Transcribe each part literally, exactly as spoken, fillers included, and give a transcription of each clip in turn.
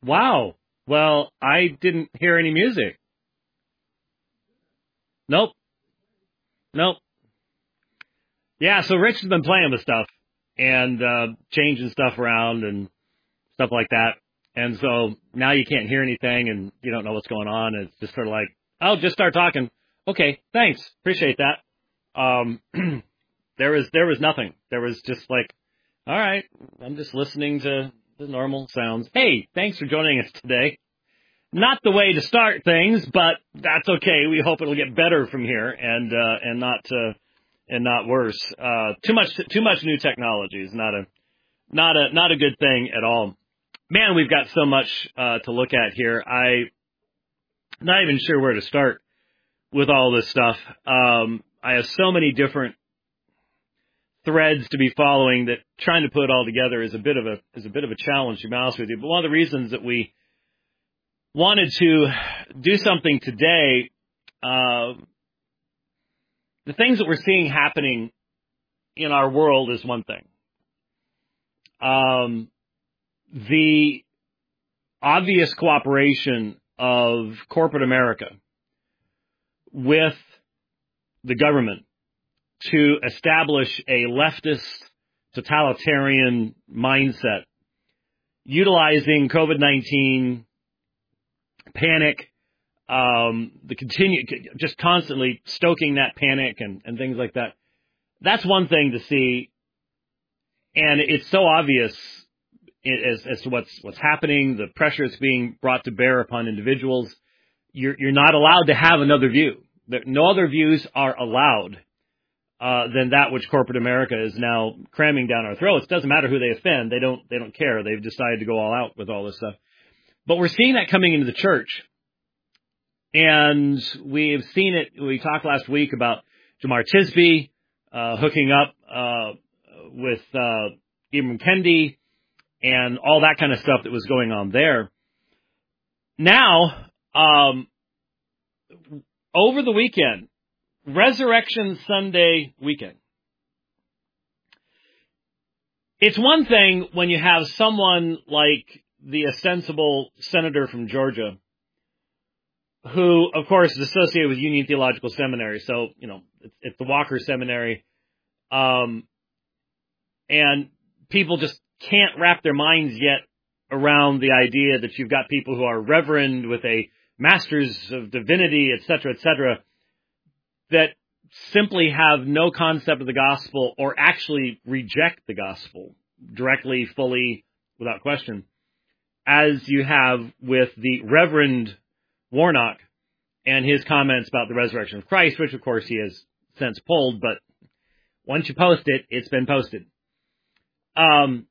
Wow. Well, I didn't hear any music. Nope. Nope. Yeah, so Rich has been playing with stuff and uh, changing stuff around and stuff like that. And so now you can't hear anything and you don't know what's going on. It's just sort of like, oh, just start talking. Okay, thanks. Appreciate that. Um, there was there was nothing. There was just like, all right, I'm just listening to the normal sounds. Hey, thanks for joining us today. Not the way to start things, but that's okay. We hope it'll get better from here and uh, and not uh, and not worse. Uh, too much too much new technology is not a not a not a good thing at all. Man, we've got so much uh, to look at here. I'm not even sure where to start with all this stuff. Um, I have so many different threads to be following that trying to put it all together is a bit of a is a bit of a challenge, to be honest with you. But one of the reasons that we wanted to do something today, uh, the things that we're seeing happening in our world is one thing. Um, the obvious cooperation of corporate America with the government to establish a leftist totalitarian mindset, utilizing COVID nineteen, panic, um, the continue, just constantly stoking that panic and, and things like that. That's one thing to see, and it's so obvious as, as to what's what's happening, the pressure that's being brought to bear upon individuals. You're, you're not allowed to have another view. No other views are allowed uh, than that which corporate America is now cramming down our throats. It doesn't matter who they offend; they don't they don't care. They've decided to go all out with all this stuff. But we're seeing that coming into the church, and we've seen it. We talked last week about Jemar Tisby uh, hooking up uh, with uh, Ibram Kendi and all that kind of stuff that was going on there. Now, um, over the weekend, Resurrection Sunday weekend, it's one thing when you have someone like the ostensible senator from Georgia, who, of course, is associated with Union Theological Seminary. So, you know, it's, it's the Walker Seminary. Um, and people just can't wrap their minds yet around the idea that you've got people who are reverend with a master's of divinity, et cetera, et cetera, that simply have no concept of the gospel or actually reject the gospel directly, fully, without question, as you have with the Reverend Warnock and his comments about the resurrection of Christ, which, of course, he has since pulled, but once you post it, it's been posted. Um,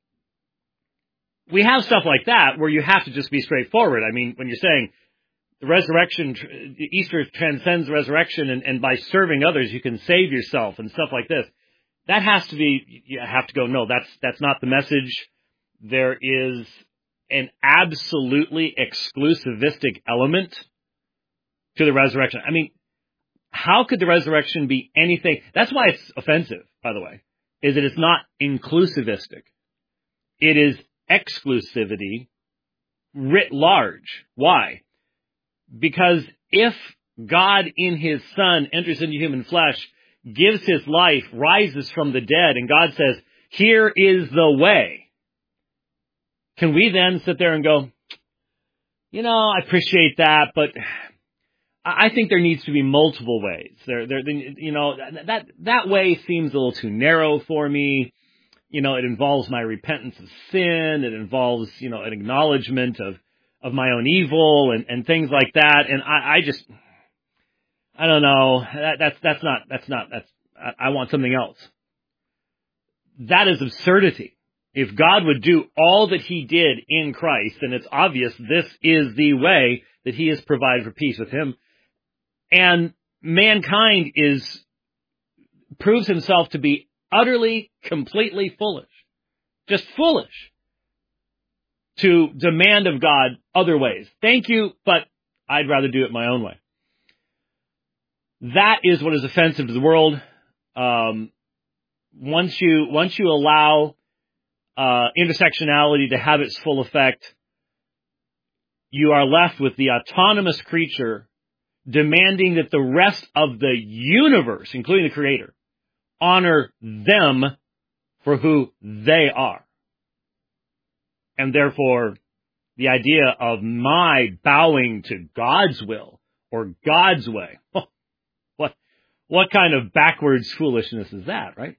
we have stuff like that where you have to just be straightforward. I mean, when you're saying the resurrection, Easter transcends the resurrection, and, and by serving others, you can save yourself and stuff like this, that has to be, you have to go, no, that's that's not the message. There is an absolutely exclusivistic element to the resurrection. I mean, how could the resurrection be anything? That's why it's offensive, by the way, is that it's not inclusivistic. It is exclusivity writ large. Why? Because if God in his Son enters into human flesh, gives his life, rises from the dead, and God says, here is the way, can we then sit there and go, you know, I appreciate that, but I think there needs to be multiple ways. There, there, you know, that that way seems a little too narrow for me. You know, it involves my repentance of sin. It involves, you know, an acknowledgement of, of my own evil and, and things like that. And I, I just, I don't know. That, that's that's not that's not that's. I, I want something else. That is absurdity. If God would do all that he did in Christ, then it's obvious this is the way that he has provided for peace with him. And mankind is proves himself to be utterly, completely foolish. Just foolish to demand of God other ways. Thank you, but I'd rather do it my own way. That is what is offensive to the world. Um, once you once you allow uh, intersectionality to have its full effect, you are left with the autonomous creature demanding that the rest of the universe, including the Creator, honor them for who they are. And therefore, the idea of my bowing to God's will or God's way, what, what kind of backwards foolishness is that, right?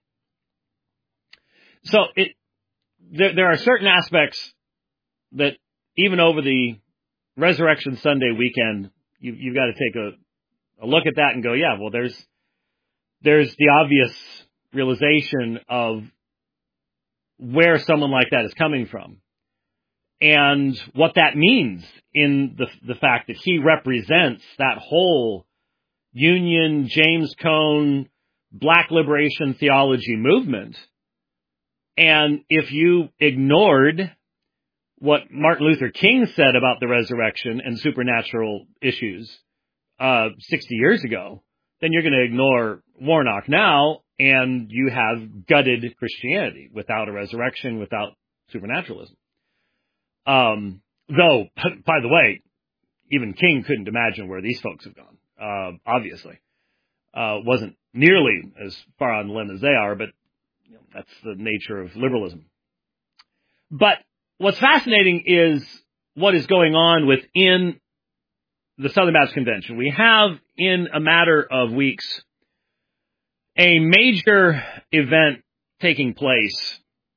So it, there, there are certain aspects that even over the Resurrection Sunday weekend, you, you've got to take a, a look at that and go, yeah, well, there's, there's the obvious realization of where someone like that is coming from and what that means in the, the fact that he represents that whole Union, James Cone, Black liberation theology movement. And if you ignored what Martin Luther King said about the resurrection and supernatural issues uh, sixty years ago, then you're going to ignore Warnock now, and you have gutted Christianity without a resurrection, without supernaturalism. Um, though, by the way, even King couldn't imagine where these folks have gone, uh, obviously. Uh, wasn't nearly as far on the limb as they are, but you know, that's the nature of liberalism. But what's fascinating is what is going on within the Southern Baptist Convention. We have, in a matter of weeks, a major event taking place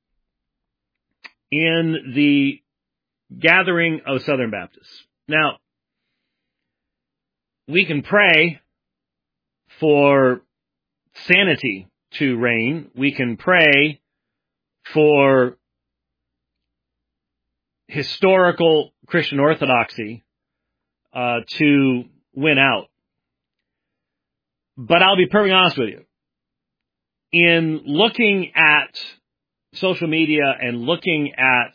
in the gathering of Southern Baptists. Now, we can pray for sanity to reign. We can pray for historical Christian orthodoxy uh, to win out. But I'll be perfectly honest with you. In looking at social media and looking at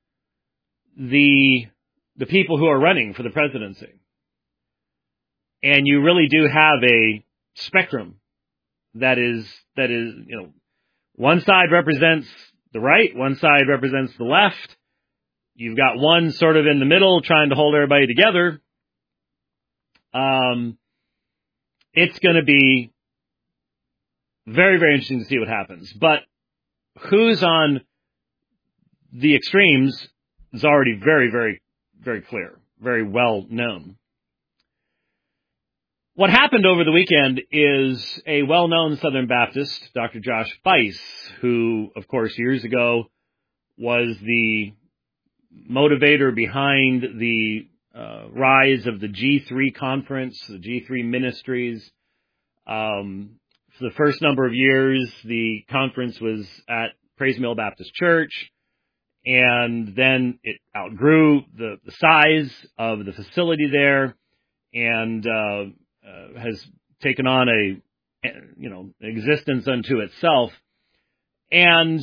the the people who are running for the presidency, and you really do have a spectrum that is that is you know one side represents the right, one side represents the left. You've got one sort of in the middle trying to hold everybody together. Um, it's going to be very, very interesting to see what happens. But who's on the extremes is already very, very, very clear, very well known. What happened over the weekend is a well-known Southern Baptist, Doctor Josh Buice, who, of course, years ago was the motivator behind the uh, rise of the G three conference, the G three ministries. Um, for the first number of years, the conference was at Praise Mill Baptist Church, and then it outgrew the, the size of the facility there, and uh, uh, has taken on a you know existence unto itself. And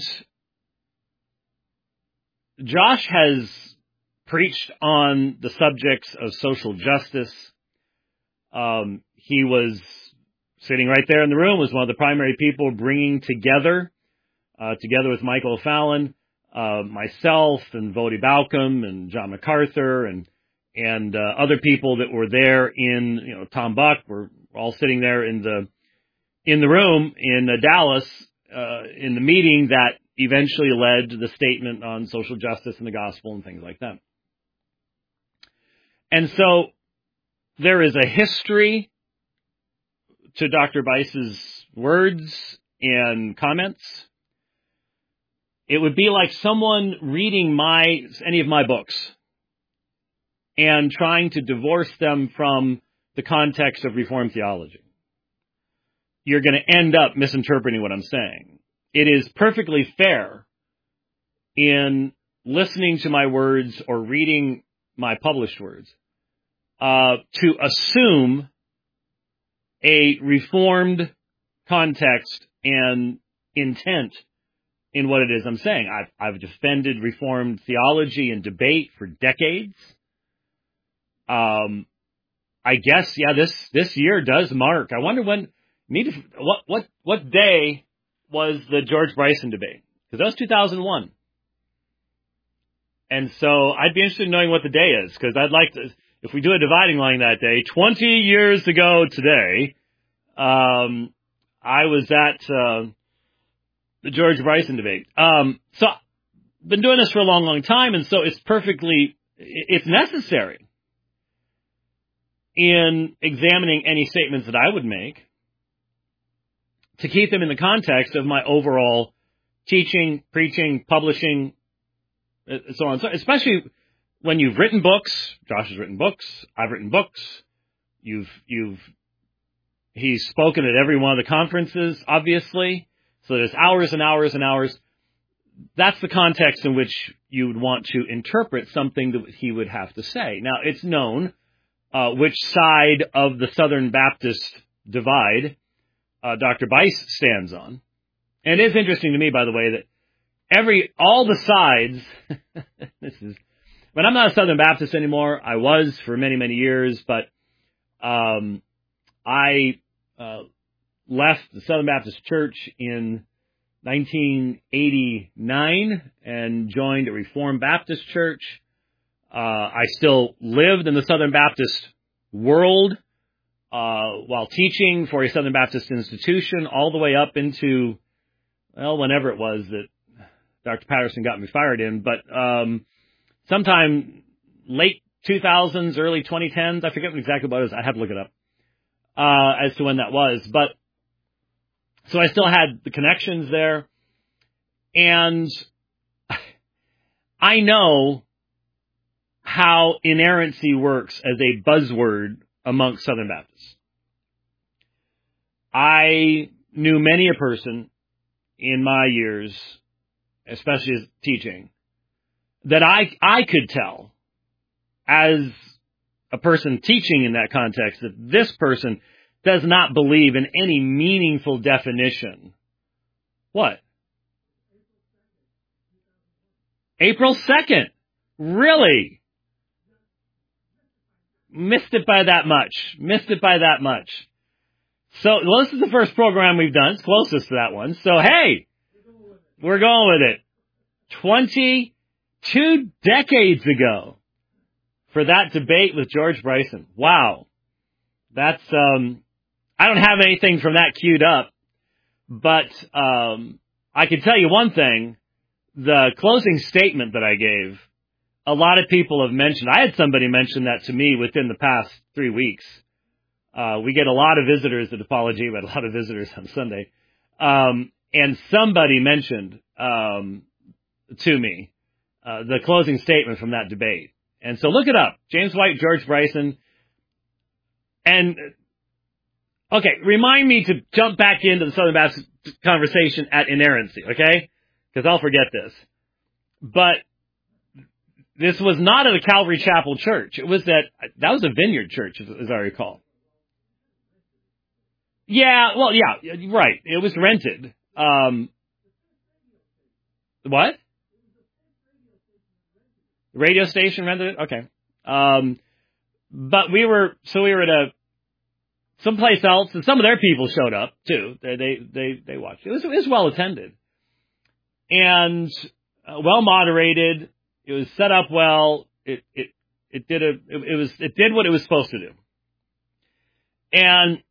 Josh has preached on the subjects of social justice. Um, he was sitting right there in the room, was one of the primary people bringing together, uh, together with Michael O'Fallon, uh, myself and Voddie Bauckham and John MacArthur and and uh, other people that were there in, you know, Tom Buck. We're all sitting there in the in the room in uh, Dallas uh, in the meeting that eventually led to the statement on social justice and the gospel and things like that. And so there is a history to Doctor Buice's words and comments. It would be like someone reading my any of my books and trying to divorce them from the context of Reformed theology. You're going to end up misinterpreting what I'm saying. It is perfectly fair in listening to my words or reading my published words uh, to assume a Reformed context and intent in what it is I'm saying. I've, I've defended Reformed theology and debate for decades. Um, I guess, yeah, this, this year does mark. I wonder when, need to, what, what, what day was the George Bryson debate? Because that was two thousand one. And so I'd be interested in knowing what the day is, because I'd like to, if we do a dividing line that day, twenty years ago today, um, I was at uh, the George Bryson debate. Um, so I've been doing this for a long, long time, and so it's perfectly, it's necessary in examining any statements that I would make to keep them in the context of my overall teaching, preaching, publishing, so on. So especially when you've written books, Josh has written books, I've written books, you've, you've, he's spoken at every one of the conferences, obviously. So there's hours and hours and hours. That's the context in which you would want to interpret something that he would have to say. Now, it's known uh, which side of the Southern Baptist divide uh, Doctor Buice stands on. And it is interesting to me, by the way, that every, all the sides, this is, but I'm not a Southern Baptist anymore. I was for many, many years, but um, I uh, left the Southern Baptist Church in nineteen eighty-nine and joined a Reformed Baptist church. Uh, I still lived in the Southern Baptist world uh, while teaching for a Southern Baptist institution all the way up into, well, whenever it was that Doctor Patterson got me fired in, but um, sometime late two thousands, early twenty tens, I forget exactly what it was. I have to look it up uh, as to when that was. But so I still had the connections there. And I know how inerrancy works as a buzzword amongst Southern Baptists. I knew many a person in my years, especially as teaching, that I I could tell as a person teaching in that context that this person does not believe in any meaningful definition. What? April second. Really? Missed it by that much. Missed it by that much. So, well, this is the first program we've done. It's closest to that one. So, hey, we're going with it. twenty-two decades ago for that debate with George Bryson. Wow. That's, um, I don't have anything from that queued up, but, um, I can tell you one thing. The closing statement that I gave, a lot of people have mentioned. I had somebody mention that to me within the past three weeks. Uh, we get a lot of visitors at Apology, but a lot of visitors on Sunday. Um, and somebody mentioned, um, to me, uh, the closing statement from that debate. And so look it up. James White, George Bryson. And, okay, remind me to jump back into the Southern Baptist conversation at inerrancy, okay? Because I'll forget this. But this was not at a Calvary Chapel church. It was at, that was a Vineyard church, as, as I recall. Yeah, well, yeah, right. It was rented. Um, what? Radio station rented it? Okay. Um, but we were, so we were at a, someplace else, and some of their people showed up, too. They, they, they, they watched. It was, it was well attended. And uh, well moderated. It was set up well. It, it, it did a, it, it was, it did what it was supposed to do. And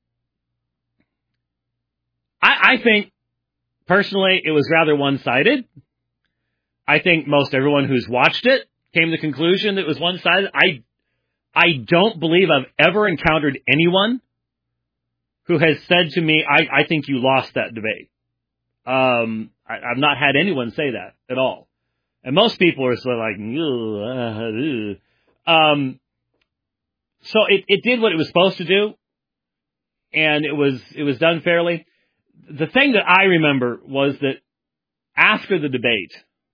I, I think, personally, it was rather one-sided. I think most everyone who's watched it came to the conclusion that it was one-sided. I, I don't believe I've ever encountered anyone who has said to me, I, I think you lost that debate. Um, I, I've not had anyone say that at all. And most people are sort of like, uh, uh. Um, so it, it did what it was supposed to do. And it was, it was done fairly. The thing that I remember was that after the debate,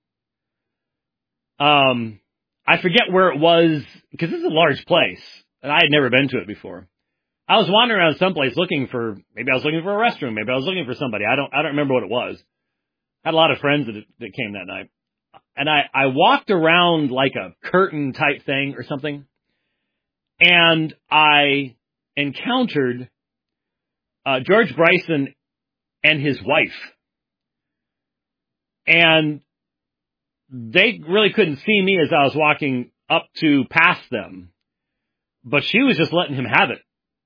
um, I forget where it was, because this is a large place, and I had never been to it before. I was wandering around someplace looking for, maybe I was looking for a restroom, maybe I was looking for somebody. I don't, I don't remember what it was. I had a lot of friends that, that came that night. And I, I walked around like a curtain type thing or something, and I encountered uh, George Bryson and his wife. And they really couldn't see me as I was walking up to past them, but she was just letting him have it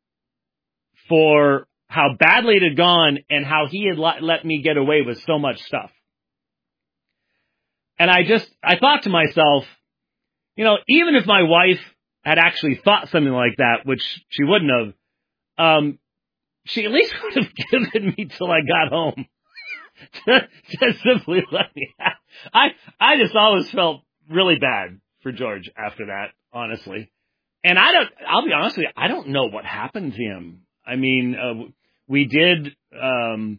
for how badly it had gone and how he had let me get away with so much stuff. And I just, I thought to myself, you know, even if my wife had actually thought something like that, which she wouldn't have, um, she at least would have given me till I got home. to, to simply let me have. I, I just always felt really bad for George after that, honestly. And I don't, I'll be honest with you, I don't know what happened to him. I mean, uh, we did, um,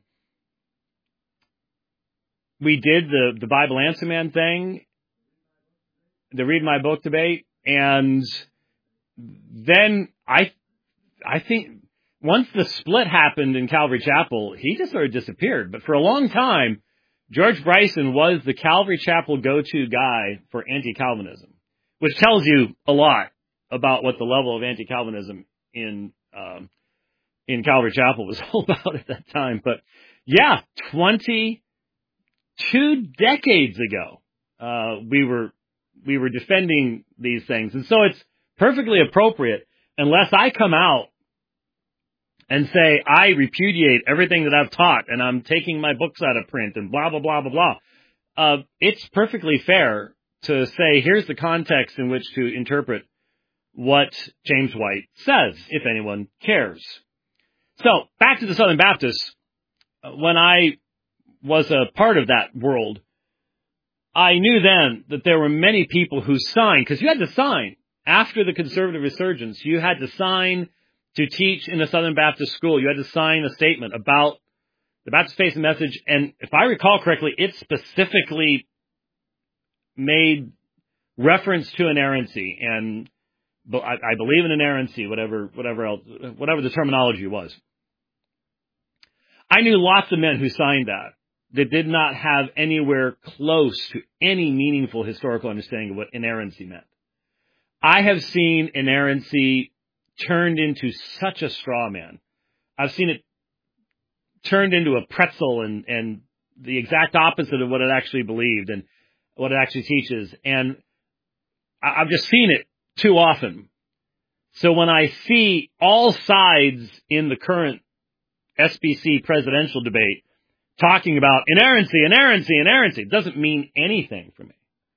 we did the, the Bible Answer Man thing, the Read My Book debate, and then I, I think once the split happened in Calvary Chapel, he just sort of disappeared. But for a long time, George Bryson was the Calvary Chapel go-to guy for anti-Calvinism, which tells you a lot about what the level of anti-Calvinism in um, in Calvary Chapel was all about at that time. But yeah, twenty-two decades ago, uh, we were we were defending these things, and so it's perfectly appropriate unless I come out and say I repudiate everything that I've taught, and I'm taking my books out of print, and blah blah blah blah blah. Uh, it's perfectly fair to say here's the context in which to interpret what James White says, if anyone cares. So, back to the Southern Baptists. When I was a part of that world, I knew then that there were many people who signed, because you had to sign. After the conservative resurgence, you had to sign to teach in a Southern Baptist school. You had to sign a statement about the Baptist Faith and Message, and if I recall correctly, it specifically made reference to inerrancy, and I, I believe in inerrancy, whatever, whatever else, whatever the terminology was. I knew lots of men who signed that that did not have anywhere close to any meaningful historical understanding of what inerrancy meant. I have seen inerrancy turned into such a straw man. I've seen it turned into a pretzel and, and the exact opposite of what it actually believed and what it actually teaches. And I've just seen it too often. So when I see all sides in the current S B C presidential debate talking about inerrancy, inerrancy, inerrancy, it doesn't mean anything for me.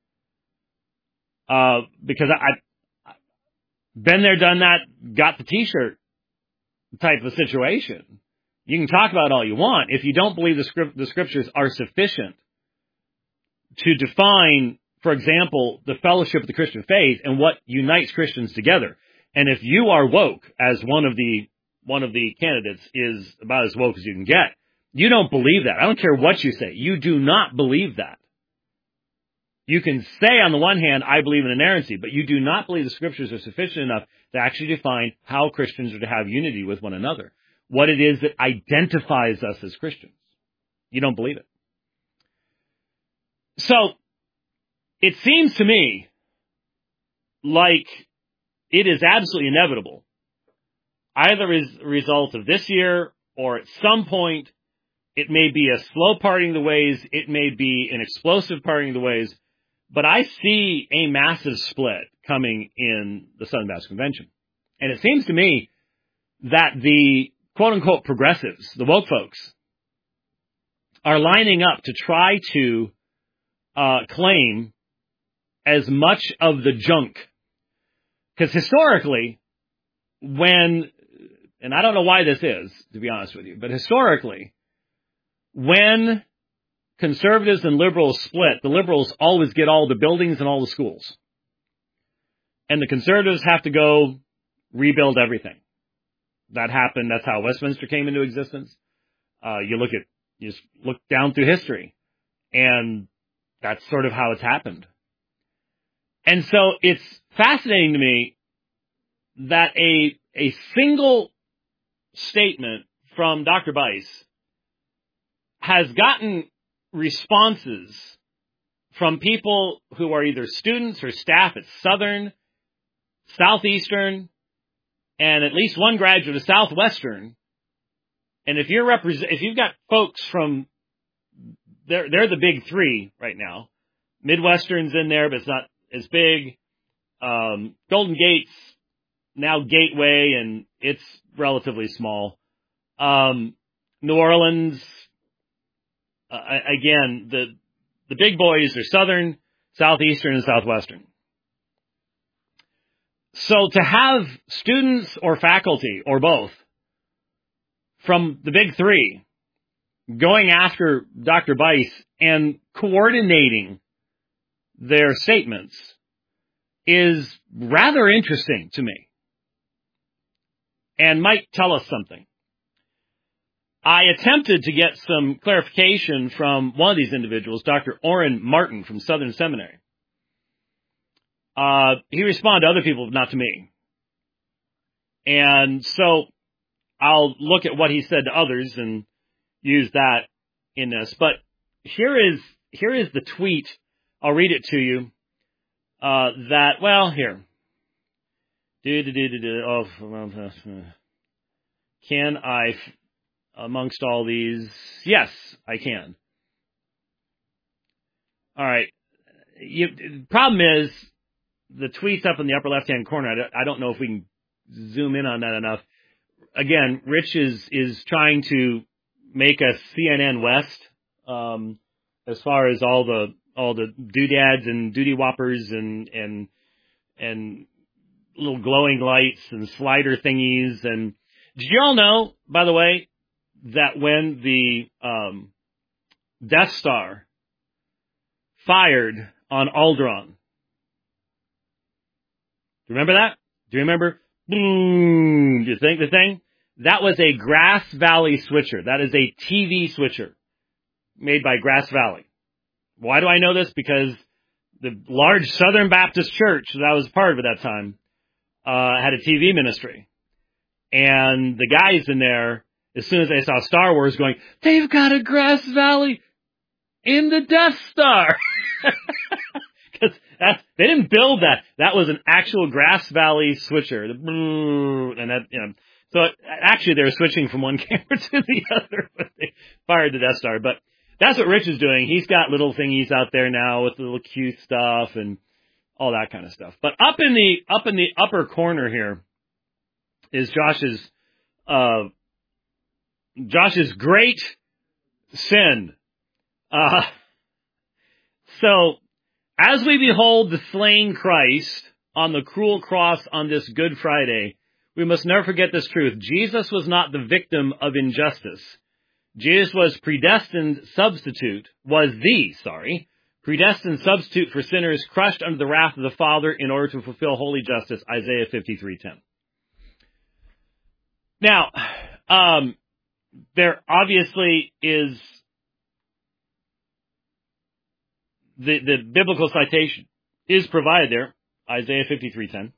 Uh, because I, I've been there, done that, got the t-shirt type of situation. You can talk about all you want. If you don't believe the, script, the scriptures are sufficient to define, for example, the fellowship of the Christian faith and what unites Christians together. And if you are woke, as one of the one of the candidates is about as woke as you can get, you don't believe that. I don't care what you say. You do not believe that. You can say on the one hand, I believe in inerrancy, but you do not believe the scriptures are sufficient enough to actually define how Christians are to have unity with one another, what it is that identifies us as Christians. You don't believe it. So, it seems to me like it is absolutely inevitable, either as a result of this year or at some point, it may be a slow parting of the ways, it may be an explosive parting of the ways, but I see a massive split coming in the Southern Baptist Convention. And it seems to me that the quote-unquote progressives, the woke folks, are lining up to try to uh, claim as much of the junk. Because historically, when, and I don't know why this is, to be honest with you, but historically, when conservatives and liberals split, the liberals always get all the buildings and all the schools. And the conservatives have to go rebuild everything. That happened. That's how Westminster came into existence. Uh, you look at, you just look down through history, and that's sort of how it's happened. And so it's fascinating to me that a a single statement from Doctor Buice has gotten responses from people who are either students or staff at Southern, Southeastern, and at least one graduate of Southwestern. And if you're represent, if you've got folks from, they're they're the big three right now. Midwestern's in there, but it's not as big. Um, Golden Gate's now Gateway, and it's relatively small. Um, New Orleans, uh, again, the the big boys are Southern, Southeastern, and Southwestern. So to have students or faculty, or both, from the big three going after Doctor Buice and coordinating their statements is rather interesting to me and might tell us something. I attempted to get some clarification from one of these individuals, Doctor Orrin Martin from Southern Seminary. Uh, he responded to other people, but not to me. And so I'll look at what he said to others and use that in this. But here is here is the tweet. I'll read it to you. Uh, that, well, here. Do, do, do, do, do. Oh, can I, amongst all these? Yes, I can. All right. You, the problem is, the tweet's up in the upper left-hand corner. I don't, I don't know if we can zoom in on that enough. Again, Rich is, is trying to make us C N N West, um, as far as all the, all the doodads and doody whoppers and, and, and little glowing lights and slider thingies. And did you all know, by the way, that when the, um, Death Star fired on Alderaan, do you remember that? Do you remember? Boom. Do you think the thing? That was a Grass Valley switcher. That is a T V switcher made by Grass Valley. Why do I know this? Because the large Southern Baptist church that I was part of at that time uh, had a T V ministry. And the guys in there, as soon as they saw Star Wars, going, they've got a Grass Valley in the Death Star. Because they didn't build that. That was an actual Grass Valley switcher. And that, you know, so it, actually they were switching from one camera to the other when they fired the Death Star. But that's what Rich is doing. He's got little thingies out there now with little cute stuff and all that kind of stuff. But up in the up in the upper corner here is Josh's uh, Josh's great sin. Uh, so. As we behold the slain Christ on the cruel cross on this Good Friday, we must never forget this truth. Jesus was not the victim of injustice. Jesus was predestined substitute, was the, sorry, predestined substitute for sinners crushed under the wrath of the Father in order to fulfill holy justice, Isaiah fifty-three ten. Now, um, there obviously is The, the biblical citation is provided there, Isaiah fifty-three ten.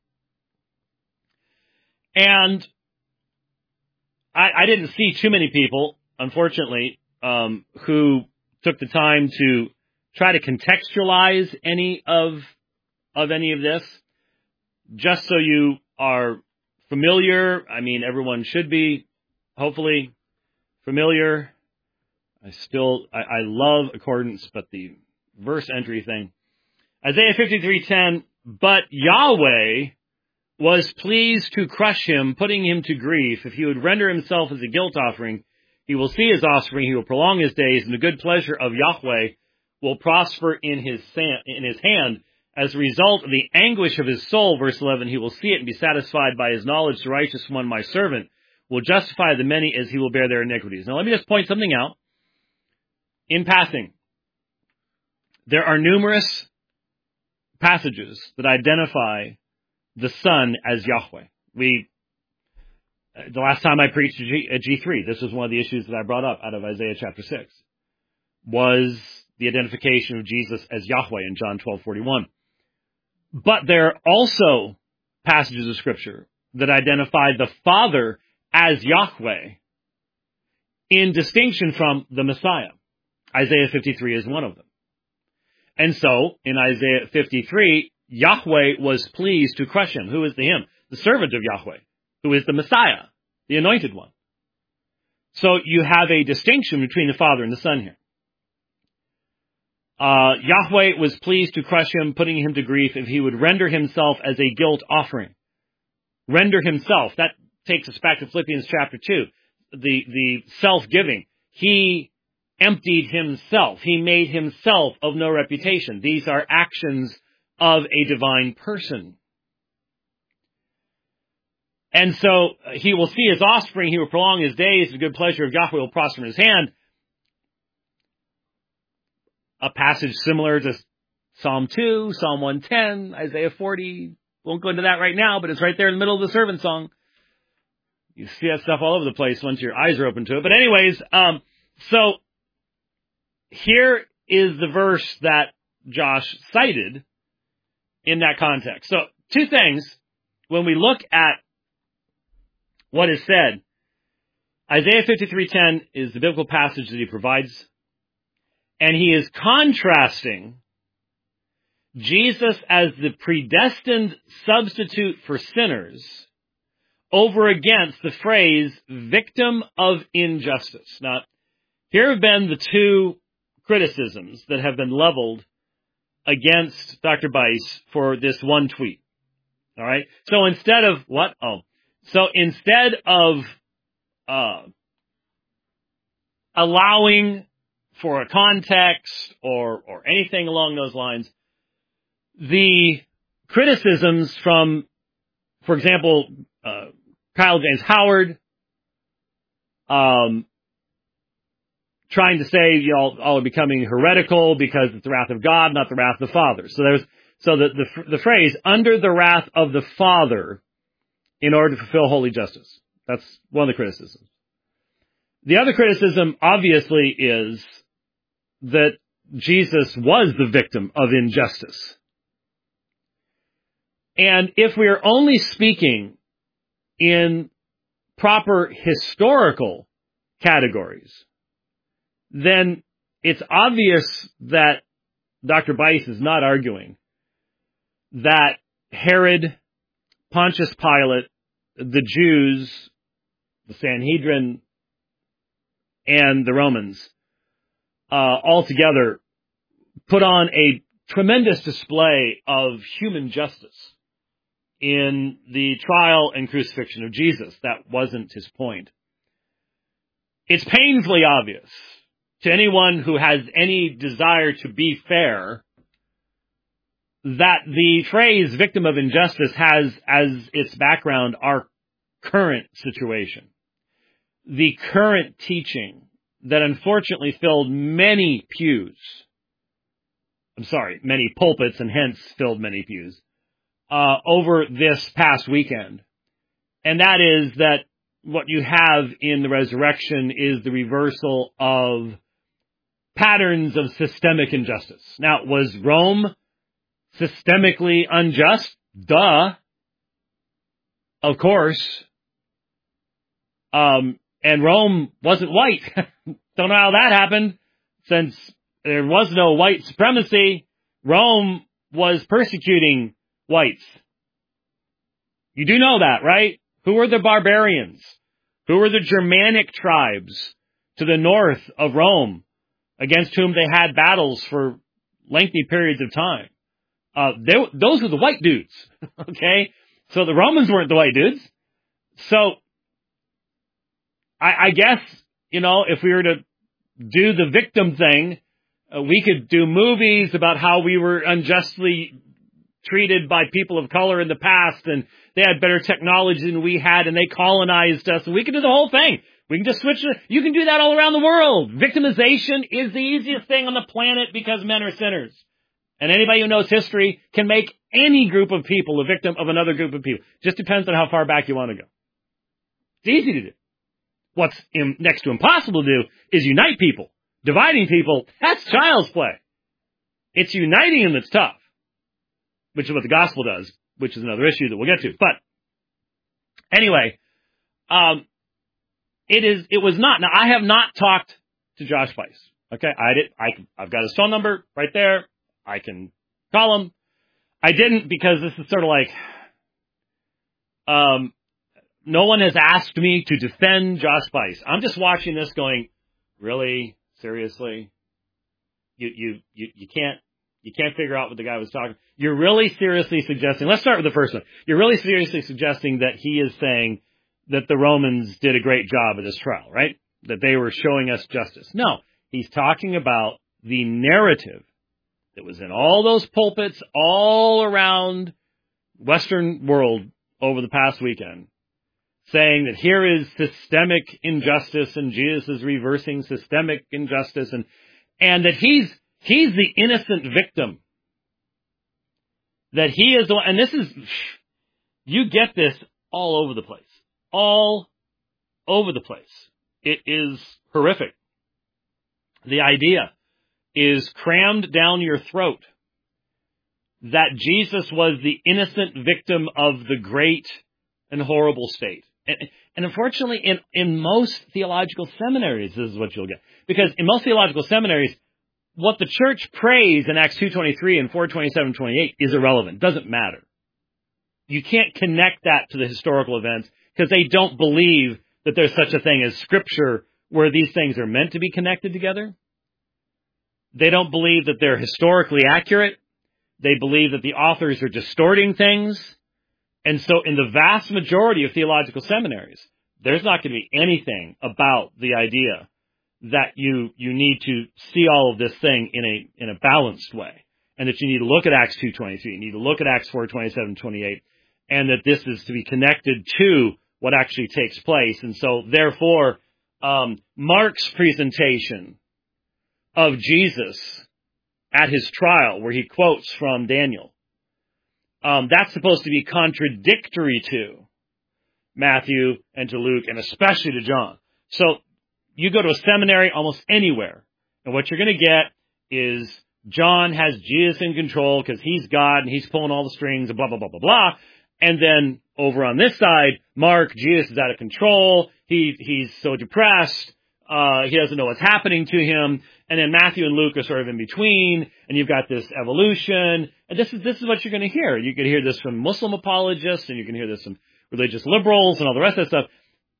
And I, I didn't see too many people, unfortunately, um, who took the time to try to contextualize any of of any of this. Just so you are familiar, I mean, everyone should be, hopefully, familiar. I still, I, I love accordance, but the verse entry thing. Isaiah fifty-three ten, but Yahweh was pleased to crush him, putting him to grief. If he would render himself as a guilt offering, he will see his offspring, he will prolong his days, and the good pleasure of Yahweh will prosper in his in his hand. As a result of the anguish of his soul, verse eleven, he will see it and be satisfied by his knowledge. The righteous one, my servant, will justify the many as he will bear their iniquities. Now let me just point something out in passing. There are numerous passages that identify the Son as Yahweh. We, the last time I preached at, G, at G three, this was one of the issues that I brought up out of Isaiah chapter six, was the identification of Jesus as Yahweh in John twelve forty-one. But there are also passages of Scripture that identify the Father as Yahweh in distinction from the Messiah. Isaiah fifty-three is one of them. And so, in Isaiah fifty-three, Yahweh was pleased to crush him. Who is the him? The servant of Yahweh, who is the Messiah, the anointed one. So you have a distinction between the Father and the Son here. Uh, Yahweh was pleased to crush him, putting him to grief if he would render himself as a guilt offering. Render himself. That takes us back to Philippians chapter two. The, the self-giving. He emptied himself. He made himself of no reputation. These are actions of a divine person. And so he will see his offspring. He will prolong his days. The good pleasure of Yahweh will prosper in his hand. A passage similar to Psalm two, Psalm one ten, Isaiah forty. Won't go into that right now, but it's right there in the middle of the servant song. You see that stuff all over the place once your eyes are open to it. But anyways, um, so here is the verse that Josh cited in that context. So two things. When we look at what is said, Isaiah fifty-three ten is the biblical passage that he provides. And he is contrasting Jesus as the predestined substitute for sinners over against the phrase victim of injustice. Now, here have been the two criticisms that have been leveled against Doctor Buice for this one tweet. All right. So instead of what? Oh, so instead of uh, allowing for a context or or anything along those lines, the criticisms from, for example, uh, Kyle James Howard, um, trying to say y'all all are becoming heretical because it's the wrath of God, not the wrath of the Father. So there's so the the, the phrase under the wrath of the Father in order to fulfill holy justice. That's one of the criticisms. The other criticism, obviously, is that Jesus was the victim of injustice. And if we are only speaking in proper historical categories, then it's obvious that Doctor Buice is not arguing that Herod, Pontius Pilate, the Jews, the Sanhedrin, and the Romans uh, all together put on a tremendous display of human justice in the trial and crucifixion of Jesus. That wasn't his point. It's painfully obvious to anyone who has any desire to be fair that the phrase victim of injustice has as its background our current situation. The current teaching that unfortunately filled many pews. I'm sorry, many pulpits and hence filled many pews uh, over this past weekend. And that is that what you have in the resurrection is the reversal of patterns of systemic injustice. Now, was Rome systemically unjust? Duh. Of course. Um, and Rome wasn't white. Don't know how that happened. Since there was no white supremacy, Rome was persecuting whites. You do know that, right? Who were the barbarians? Who were the Germanic tribes to the north of Rome against whom they had battles for lengthy periods of time? Uh, they, those were the white dudes, okay? So the Romans weren't the white dudes. So I, I guess, you know, if we were to do the victim thing, uh, we could do movies about how we were unjustly treated by people of color in the past and they had better technology than we had and they colonized us. And we can do the whole thing. We can just switch it. You can do that all around the world. Victimization is the easiest thing on the planet because men are sinners. And anybody who knows history can make any group of people a victim of another group of people. Just depends on how far back you want to go. It's easy to do. What's in, next to impossible to do is unite people. Dividing people, that's child's play. It's uniting them that's tough, which is what the gospel does, which is another issue that we'll get to. But anyway, um, it is. It was not. Now, I have not talked to Josh Buice. Okay, I did. I, I've got his phone number right there. I can call him. I didn't because this is sort of like, um, no one has asked me to defend Josh Buice. I'm just watching this going, really? Seriously? You, you, you, you can't, you can't figure out what the guy was talking. You're really seriously suggesting, let's start with the first one. You're really seriously suggesting that he is saying that the Romans did a great job at this trial, right? That they were showing us justice. No, he's talking about the narrative that was in all those pulpits all around Western world over the past weekend, saying that here is systemic injustice and Jesus is reversing systemic injustice, and and that he's he's the innocent victim. That he is the one, and this is, you get this all over the place. All over the place. It is horrific. The idea is crammed down your throat that Jesus was the innocent victim of the great and horrible state. And, and unfortunately, in, in most theological seminaries, this is what you'll get. Because in most theological seminaries, what the church prays in Acts two twenty-three and four twenty-seven twenty-eight is irrelevant. It doesn't matter. You can't connect that to the historical events because they don't believe that there's such a thing as Scripture where these things are meant to be connected together. They don't believe that they're historically accurate. They believe that the authors are distorting things. And so in the vast majority of theological seminaries, there's not going to be anything about the idea that you you need to see all of this thing in a in a balanced way, and that you need to look at Acts two twenty-three, you need to look at Acts four twenty-seven twenty-eight, and that this is to be connected to what actually takes place. And so, therefore, um, Mark's presentation of Jesus at his trial, where he quotes from Daniel, um, that's supposed to be contradictory to Matthew and to Luke, and especially to John. So you go to a seminary almost anywhere, and what you're going to get is John has Jesus in control because he's God and he's pulling all the strings and blah, blah, blah, blah, blah. And then over on this side, Mark, Jesus is out of control. He He's so depressed. Uh, he doesn't know what's happening to him. And then Matthew and Luke are sort of in between, and you've got this evolution. And this is this is what you're going to hear. You can hear this from Muslim apologists, and you can hear this from religious liberals and all the rest of that stuff.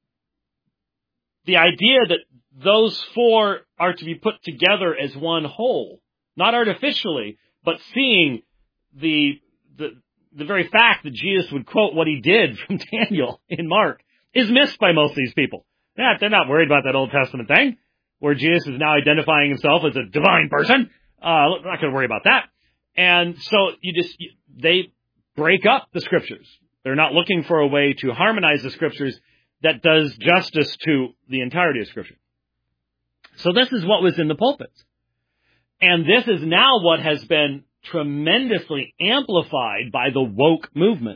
The idea that those four are to be put together as one whole, not artificially, but seeing the the the very fact that Jesus would quote what he did from Daniel in Mark, is missed by most of these people. Yeah, they're not worried about that Old Testament thing, where Jesus is now identifying himself as a divine person. Uh, not going to worry about that. And so you just, you, they break up the Scriptures. They're not looking for a way to harmonize the Scriptures that does justice to the entirety of Scripture. So this is what was in the pulpits. And this is now what has been tremendously amplified by the woke movement.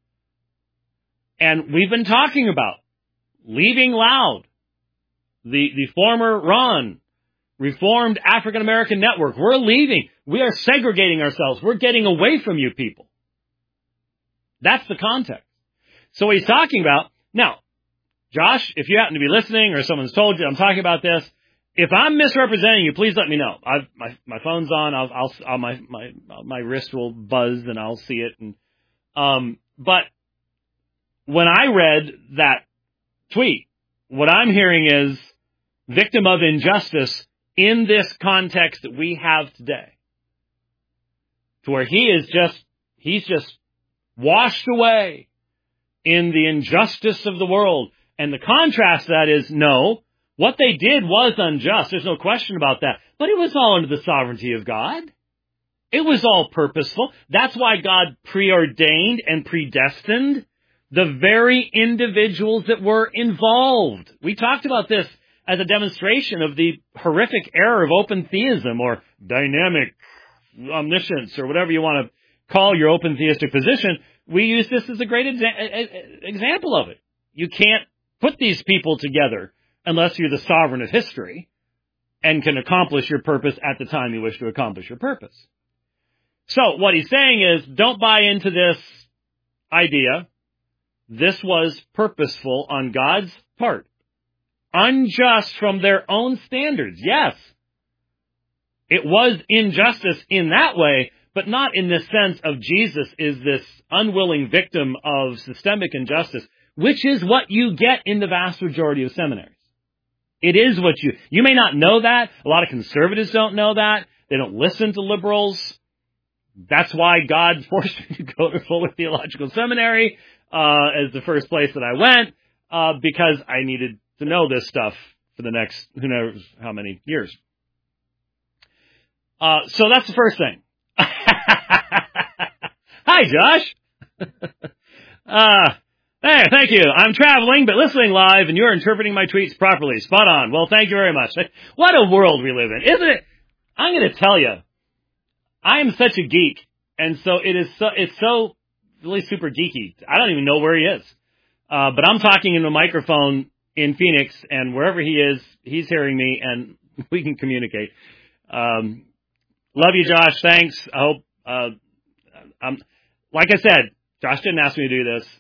And we've been talking about Leaving Loud, the, the former R O N, Reformed African American Network. We're leaving. We are segregating ourselves. We're getting away from you people. That's the context. So what he's talking about, now, Josh, if you happen to be listening or someone's told you I'm talking about this, if I'm misrepresenting you, please let me know. I've, my my phone's on. I'll, I'll, I'll my my my wrist will buzz and I'll see it. And um, but when I read that tweet, what I'm hearing is victim of injustice in this context that we have today, to where he is just he's just washed away in the injustice of the world. And the contrast to that is no. What they did was unjust. There's no question about that. But it was all under the sovereignty of God. It was all purposeful. That's why God preordained and predestined the very individuals that were involved. We talked about this as a demonstration of the horrific error of open theism or dynamic omniscience or whatever you want to call your open theistic position. We use this as a great exa- example of it. You can't put these people together unless you're the sovereign of history and can accomplish your purpose at the time you wish to accomplish your purpose. So what he's saying is, don't buy into this idea. This was purposeful on God's part. Unjust from their own standards. Yes, it was injustice in that way, but not in the sense of Jesus is this unwilling victim of systemic injustice, which is what you get in the vast majority of seminaries. It is what you, you may not know that. A lot of conservatives don't know that. They don't listen to liberals. That's why God forced me to go to Fuller Theological Seminary uh, as the first place that I went, uh, because I needed to know this stuff for the next who knows how many years. Uh, so that's the first thing. Hi, Josh. uh, hey, thank you. I'm traveling, but listening live, and you're interpreting my tweets properly. Spot on. Well, thank you very much. What a world we live in, isn't it? I'm going to tell you, I am such a geek, and so it is so, it's so really super geeky. I don't even know where he is. Uh, but I'm talking into a microphone in Phoenix, and wherever he is, he's hearing me, and we can communicate. Um, love you, Josh. Thanks. I hope, uh, I'm, like I said, Josh didn't ask me to do this,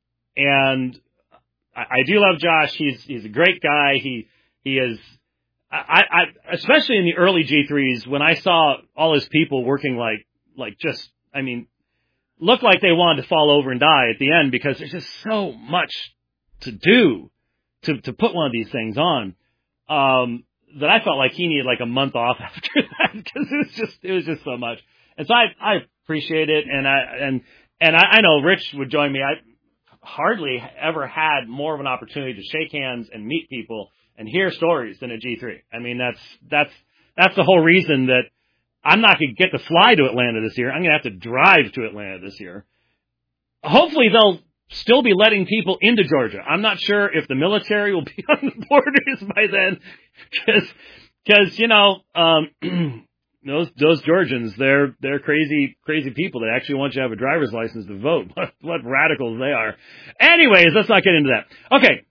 and I, I do love Josh. He's, he's a great guy. He, he is, I, I, especially in the early G threes, when I saw all his people working like, like just, I mean, looked like they wanted to fall over and die at the end because there's just so much to do to, to put one of these things on, um, that I felt like he needed like a month off after that because it was just, it was just so much. And so I, I appreciate it. And I, and, and I, I know Rich would join me. I hardly ever had more of an opportunity to shake hands and meet people and hear stories than a G three. I mean, that's, that's, that's the whole reason that I'm not going to get to fly to Atlanta this year. I'm going to have to drive to Atlanta this year. Hopefully they'll still be letting people into Georgia. I'm not sure if the military will be on the borders by then because, because, you know, um, those, those Georgians, they're, they're crazy, crazy people. They actually want you to have a driver's license to vote. What, what radicals they are. Anyways, let's not get into that. Okay.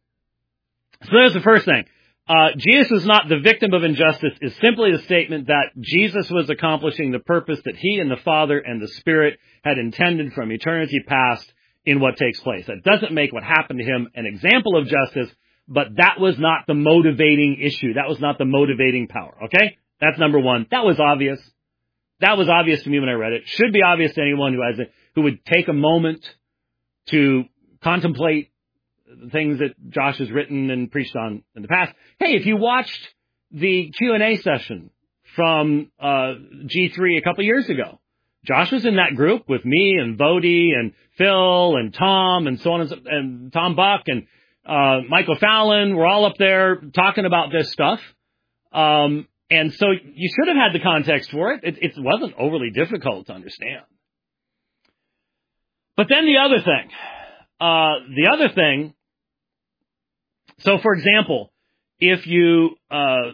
So there's the first thing. Uh, Jesus is not the victim of injustice is simply the statement that Jesus was accomplishing the purpose that he and the Father and the Spirit had intended from eternity past in what takes place. That doesn't make what happened to him an example of justice, but that was not the motivating issue. That was not the motivating power. Okay? That's number one. That was obvious. That was obvious to me when I read it. Should be obvious to anyone who has a, who would take a moment to contemplate the things that Josh has written and preached on in the past. Hey, if you watched the Q and A session from uh G three a couple years ago, Josh was in that group with me and Bodie and Phil and Tom and so on and, so, and Tom Buck and uh Michael Fallon. We're all up there talking about this stuff. Um and so you should have had the context for it. It, it wasn't overly difficult to understand. But then the other thing, uh the other thing So, for example, if you uh,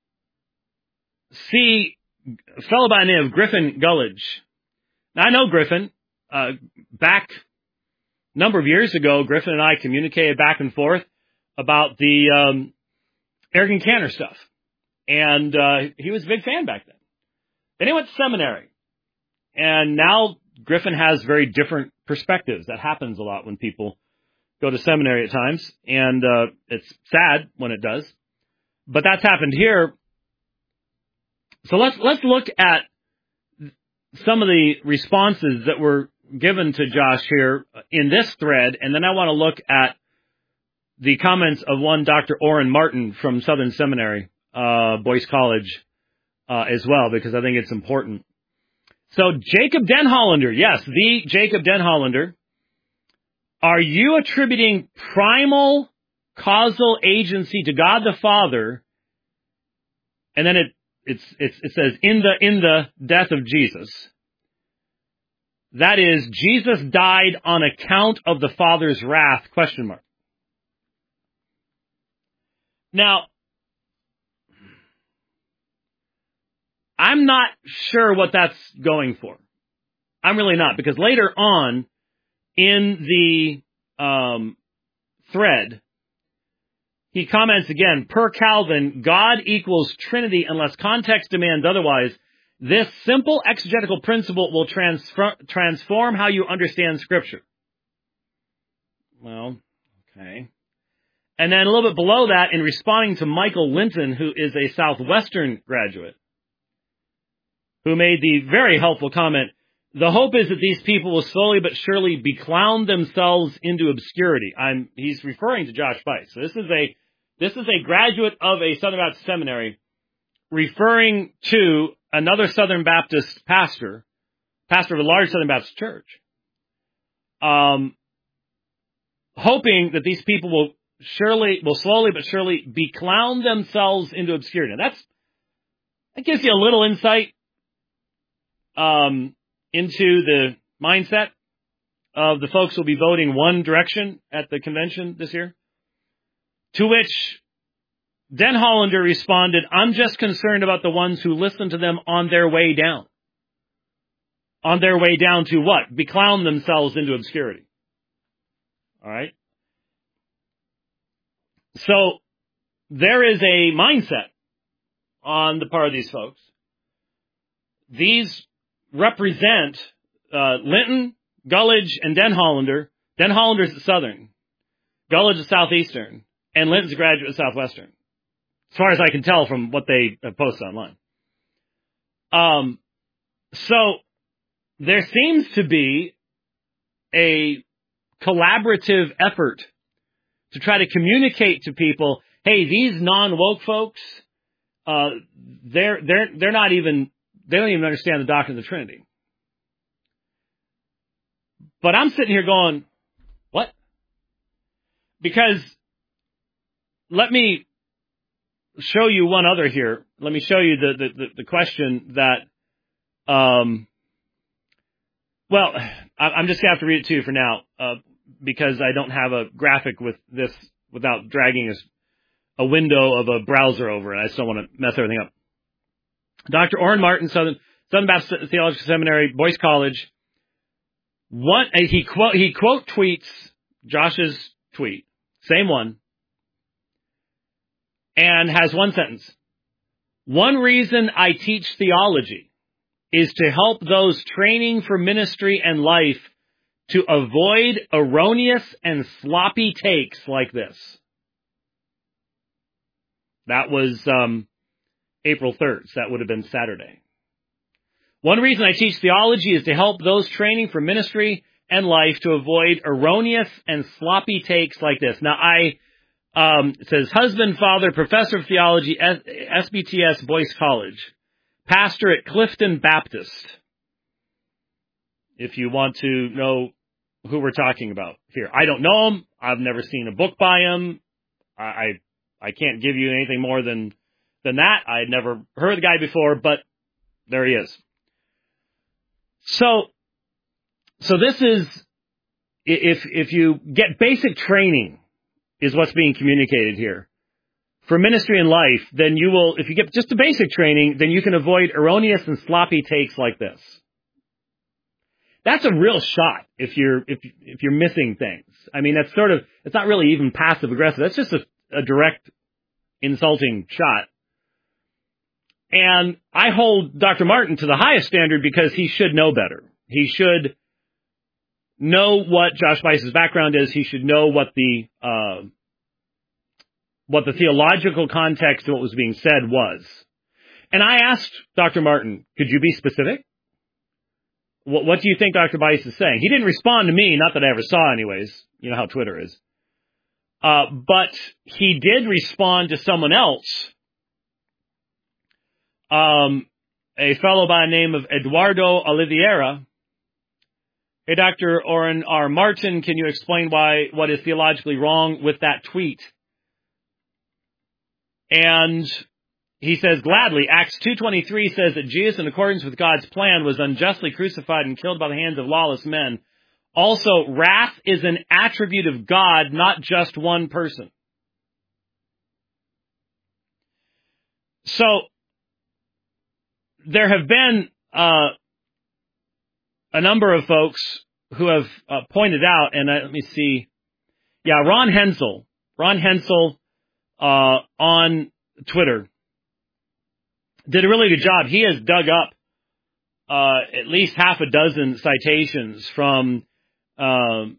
see a fellow by the name of Griffin Gullidge, now I know Griffin. Uh, back a number of years ago, Griffin and I communicated back and forth about the um, Eric and Cantor stuff, and uh, he was a big fan back then. Then he went to seminary, and now Griffin has very different perspectives. That happens a lot when people go to seminary at times, and uh, it's sad when it does. But that's happened here. So let's let's look at some of the responses that were given to Josh here in this thread, and then I want to look at the comments of one Doctor Orrin Martin from Southern Seminary, uh, Boyce College, uh, as well, because I think it's important. So Jacob Denhollander, yes, the Jacob Denhollander. Are you attributing primal causal agency to God the Father? And then it it's, it's, it says in the in the death of Jesus. That is, Jesus died on account of the Father's wrath? Question mark. Now, I'm not sure what that's going for. I'm really not, because later on in the um, thread, he comments again, per Calvin, God equals Trinity unless context demands otherwise. This simple exegetical principle will transfer, transform how you understand Scripture. Well, okay. And then a little bit below that, in responding to Michael Linton, who is a Southwestern graduate, who made the very helpful comment, the hope is that these people will slowly but surely beclown themselves into obscurity. I'm, he's referring to Josh Buice. So this is a, this is a graduate of a Southern Baptist seminary referring to another Southern Baptist pastor, pastor of a large Southern Baptist church, um, hoping that these people will surely, will slowly but surely beclown themselves into obscurity. Now that's, that gives you a little insight um, into the mindset of the folks who will be voting one direction at the convention this year. To which Denhollander responded, I'm just concerned about the ones who listen to them on their way down. On their way down to what? Beclown themselves into obscurity. All right? So there is a mindset on the part of these folks. These represent uh, Linton, Gullidge, and Denhollander. Denhollander's at Southern. Gullidge is Southeastern. And Linton's a graduate of Southwestern. As far as I can tell from what they have posted online. Um, so there seems to be a collaborative effort to try to communicate to people, hey, these non-woke folks, uh, they're they're they're not even they don't even understand the doctrine of the Trinity. But I'm sitting here going, what? Because let me show you one other here. Let me show you the the, the, the question that, um, well, I, I'm just going to have to read it to you for now, uh, because I don't have a graphic with this without dragging a, a window of a browser over, and I just don't want to mess everything up. Doctor Orrin Martin, Southern, Southern Baptist Theological Seminary, Boyce College, one, he quote, he quote tweets Josh's tweet, same one, and has one sentence. One reason I teach theology is to help those training for ministry and life to avoid erroneous and sloppy takes like this. That was um, April third. So that would have been Saturday. One reason I teach theology is to help those training for ministry and life to avoid erroneous and sloppy takes like this. Now, I... Um, it says, husband, father, professor of theology, S B T S, Boyce College, pastor at Clifton Baptist. If you want to know who we're talking about here. I don't know him. I've never seen a book by him. I, I, I can't give you anything more than, than that. I had never heard the guy before, but there he is. So, so this is, if, if you get basic training, is what's being communicated here. For ministry and life, then you will, if you get just the basic training, then you can avoid erroneous and sloppy takes like this. That's a real shot if you're, if, if you're missing things. I mean, that's sort of, it's not really even passive aggressive. That's just a, a direct insulting shot. And I hold Doctor Martin to the highest standard because he should know better. He should know what Josh Buice's background is. He should know what the uh, what the theological context of what was being said was. And I asked Doctor Martin, could you be specific? What, what do you think Doctor Buice is saying? He didn't respond to me, not that I ever saw anyways. You know how Twitter is. Uh, but he did respond to someone else, um, a fellow by the name of Eduardo Oliveira. Hey, Doctor Orrin R. Martin, can you explain why what is theologically wrong with that tweet? And he says, gladly, Acts two twenty-three says that Jesus, in accordance with God's plan, was unjustly crucified and killed by the hands of lawless men. Also, wrath is an attribute of God, not just one person. So, there have been uh a number of folks who have uh, pointed out, and uh, let me see, yeah, Ron Hensel, Ron Hensel uh, on Twitter did a really good job. He has dug up uh, at least half a dozen citations from um,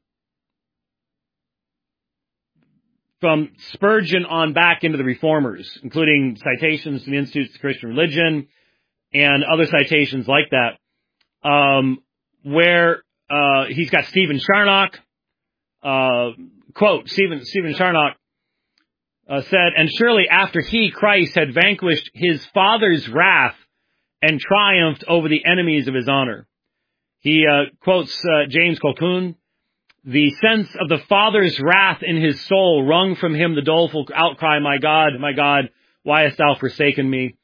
from Spurgeon on back into the Reformers, including citations from the Institutes of Christian Religion and other citations like that. Um, where uh, he's got Stephen Charnock, uh, quote, Stephen, Stephen Charnock uh, said, and surely after he, Christ, had vanquished his Father's wrath and triumphed over the enemies of his honor. He uh, quotes uh, James Colquhoun, the sense of the Father's wrath in his soul wrung from him the doleful outcry, my God, my God, why hast thou forsaken me?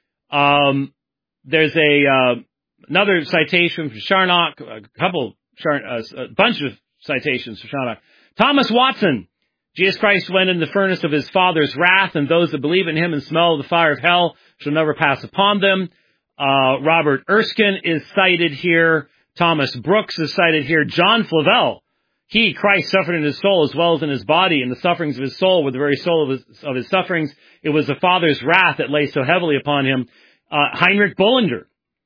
Um, there's a uh, another citation from Charnock, a couple, uh, a bunch of citations from Charnock. Thomas Watson, Jesus Christ went in the furnace of his Father's wrath, and those that believe in him and smell the fire of hell shall never pass upon them. Uh, Robert Erskine is cited here. Thomas Brooks is cited here. John Flavel, he, Christ, suffered in his soul as well as in his body, and the sufferings of his soul were the very soul of his, of his sufferings. It was the Father's wrath that lay so heavily upon him. Uh, Heinrich Bullinger,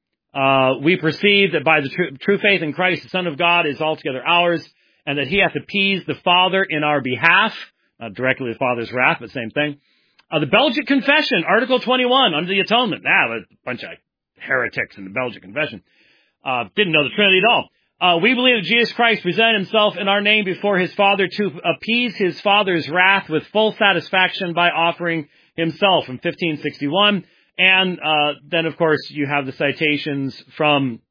uh, we perceive that by the tr- true faith in Christ, the Son of God, is altogether ours, and that he hath appeased the Father in our behalf, not directly the Father's wrath, but same thing. Uh, the Belgic Confession, Article twenty-one, under the atonement. Ah, a bunch of heretics in the Belgic Confession. Uh, didn't know the Trinity at all. Uh, we believe that Jesus Christ presented himself in our name before his Father to appease his Father's wrath with full satisfaction by offering himself in fifteen sixty-one. And uh, then, of course, you have the citations from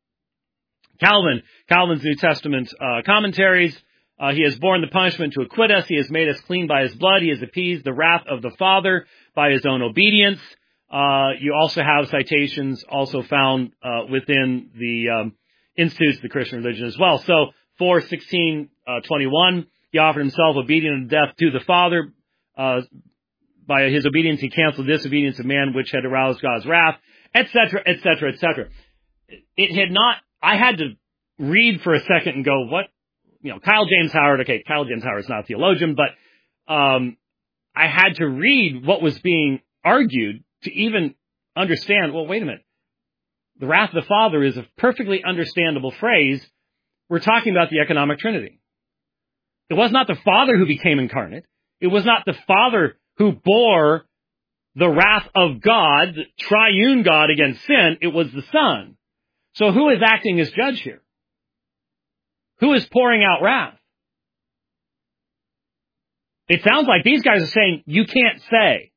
Calvin, Calvin's New Testament uh, commentaries. Uh, he has borne the punishment to acquit us. He has made us clean by his blood. He has appeased the wrath of the Father by his own obedience. Uh, you also have citations also found uh, within the um, Institutes of the Christian Religion as well. So, four sixteen twenty-one, he offered himself obedient unto death to the Father. Uh, by his obedience, he canceled the disobedience of man, which had aroused God's wrath, et cetera, et cetera, et cetera. It had not, I had to read for a second and go, what? You know, Kyle James Howard, okay, Kyle James Howard's not a theologian, but um, I had to read what was being argued to even understand, well, wait a minute. The wrath of the Father is a perfectly understandable phrase. We're talking about the economic Trinity. It was not the Father who became incarnate. It was not the Father who bore the wrath of God, the triune God against sin. It was the Son. So who is acting as judge here? Who is pouring out wrath? It sounds like these guys are saying, you can't say.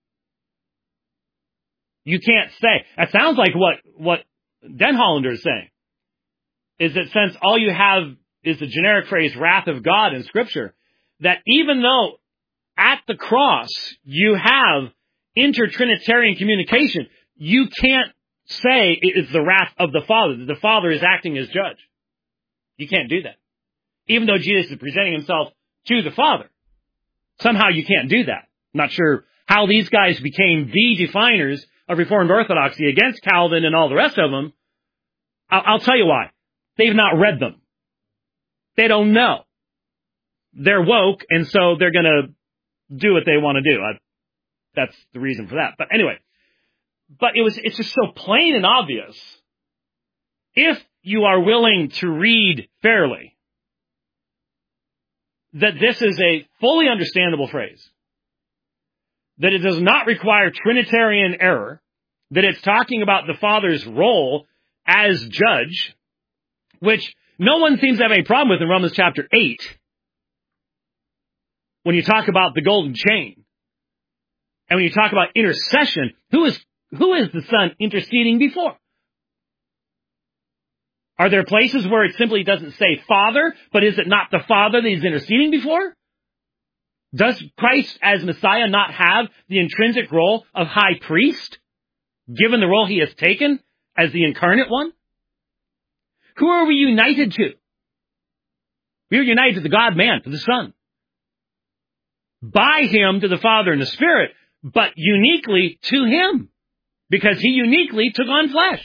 You can't say. That sounds like what, what Denhollander is saying. Is that since all you have is the generic phrase, wrath of God in Scripture, that even though at the cross you have intertrinitarian communication, you can't say it is the wrath of the Father, that the Father is acting as judge. You can't do that. Even though Jesus is presenting himself to the Father. Somehow you can't do that. I'm not sure how these guys became the definers of Reformed Orthodoxy against Calvin and all the rest of them. I'll, I'll tell you why. They've not read them. They don't know. They're woke, and so they're going to do what they want to do. I, that's the reason for that. But anyway, but it was, it's just so plain and obvious. If you are willing to read fairly, that this is a fully understandable phrase, that it does not require Trinitarian error, that it's talking about the Father's role as judge, which no one seems to have any problem with in Romans chapter eight, when you talk about the golden chain. And when you talk about intercession, who is, who is the Son interceding before? Are there places where it simply doesn't say Father, but is it not the Father that he's interceding before? Does Christ as Messiah not have the intrinsic role of high priest, given the role he has taken as the incarnate one? Who are we united to? We are united to the God-man, to the Son. By him to the Father and the Spirit, but uniquely to him, because he uniquely took on flesh.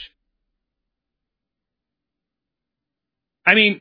I mean,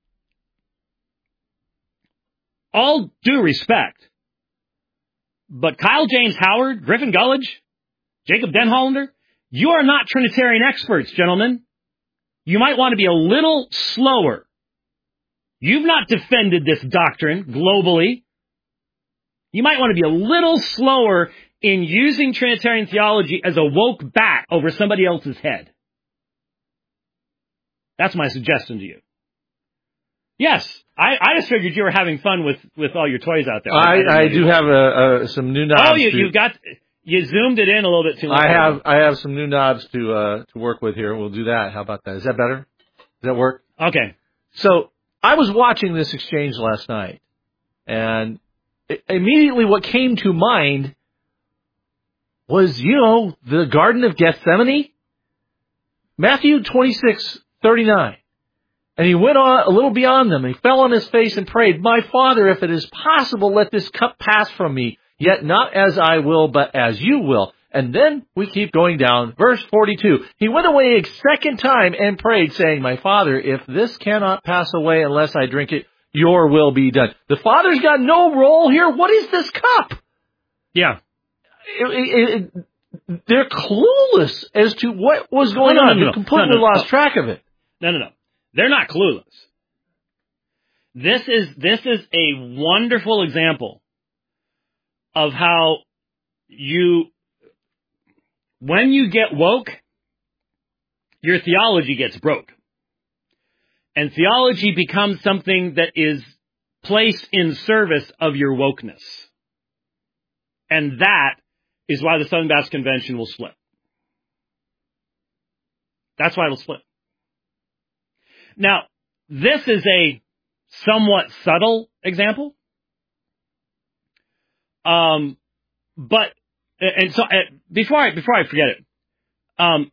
all due respect, but Kyle James Howard, Griffin Gullidge, Jacob Denhollander, you are not Trinitarian experts, gentlemen. You might want to be a little slower. You've not defended this doctrine globally. You might want to be a little slower in using Trinitarian theology as a woke bat over somebody else's head. That's my suggestion to you. Yes. I, I just figured you were having fun with, with all your toys out there. I, I, I do have a, a, some new knobs. Oh, you, to, you got, you zoomed it in a little bit too much. I have, I have some new knobs to, uh, to work with here. We'll do that. How about that? Is that better? Does that work? Okay. So I was watching this exchange last night, and it, immediately what came to mind was, you know, the Garden of Gethsemane, Matthew twenty-six thirty-nine. And he went on a little beyond them, and he fell on his face and prayed, "My Father, if it is possible, let this cup pass from me, yet not as I will, but as you will." And then we keep going down. Verse forty-two, he went away a second time and prayed, saying, "My Father, if this cannot pass away unless I drink it, your will be done." The Father's got no role here. What is this cup? Yeah. It, it, it, they're clueless as to what was going no, no, on. No, They no, completely no, no, lost no. track of it. No, no, no. They're not clueless. This is, this is a wonderful example of how you, when you get woke, your theology gets broke. And theology becomes something that is placed in service of your wokeness. And that is why the Southern Baptist Convention will split. That's why it'll split. Now, this is a somewhat subtle example. Um, but, and so, uh, before I, before I forget it, um,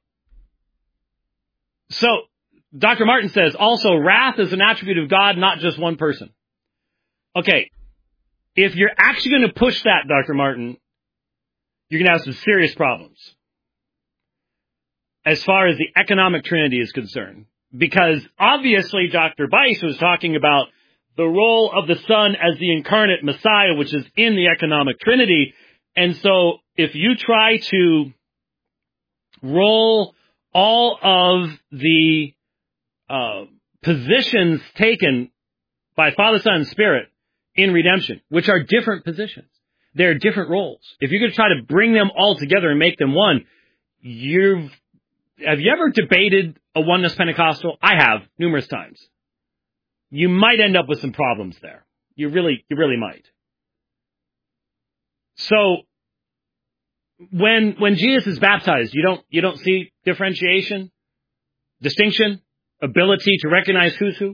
so, Doctor Martin says, also, wrath is an attribute of God, not just one person. Okay, if you're actually going to push that, Doctor Martin, you're going to have some serious problems as far as the economic trinity is concerned. Because obviously Doctor Buice was talking about the role of the Son as the incarnate Messiah, which is in the economic trinity. And so if you try to roll all of the uh, positions taken by Father, Son, and Spirit in redemption, which are different positions, they're different roles. If you're going to try to bring them all together and make them one, you've Have you ever debated a oneness Pentecostal? I have, numerous times. You might end up with some problems there. You really, you really might. So, when, when Jesus is baptized, you don't, you don't see differentiation, distinction, ability to recognize who's who?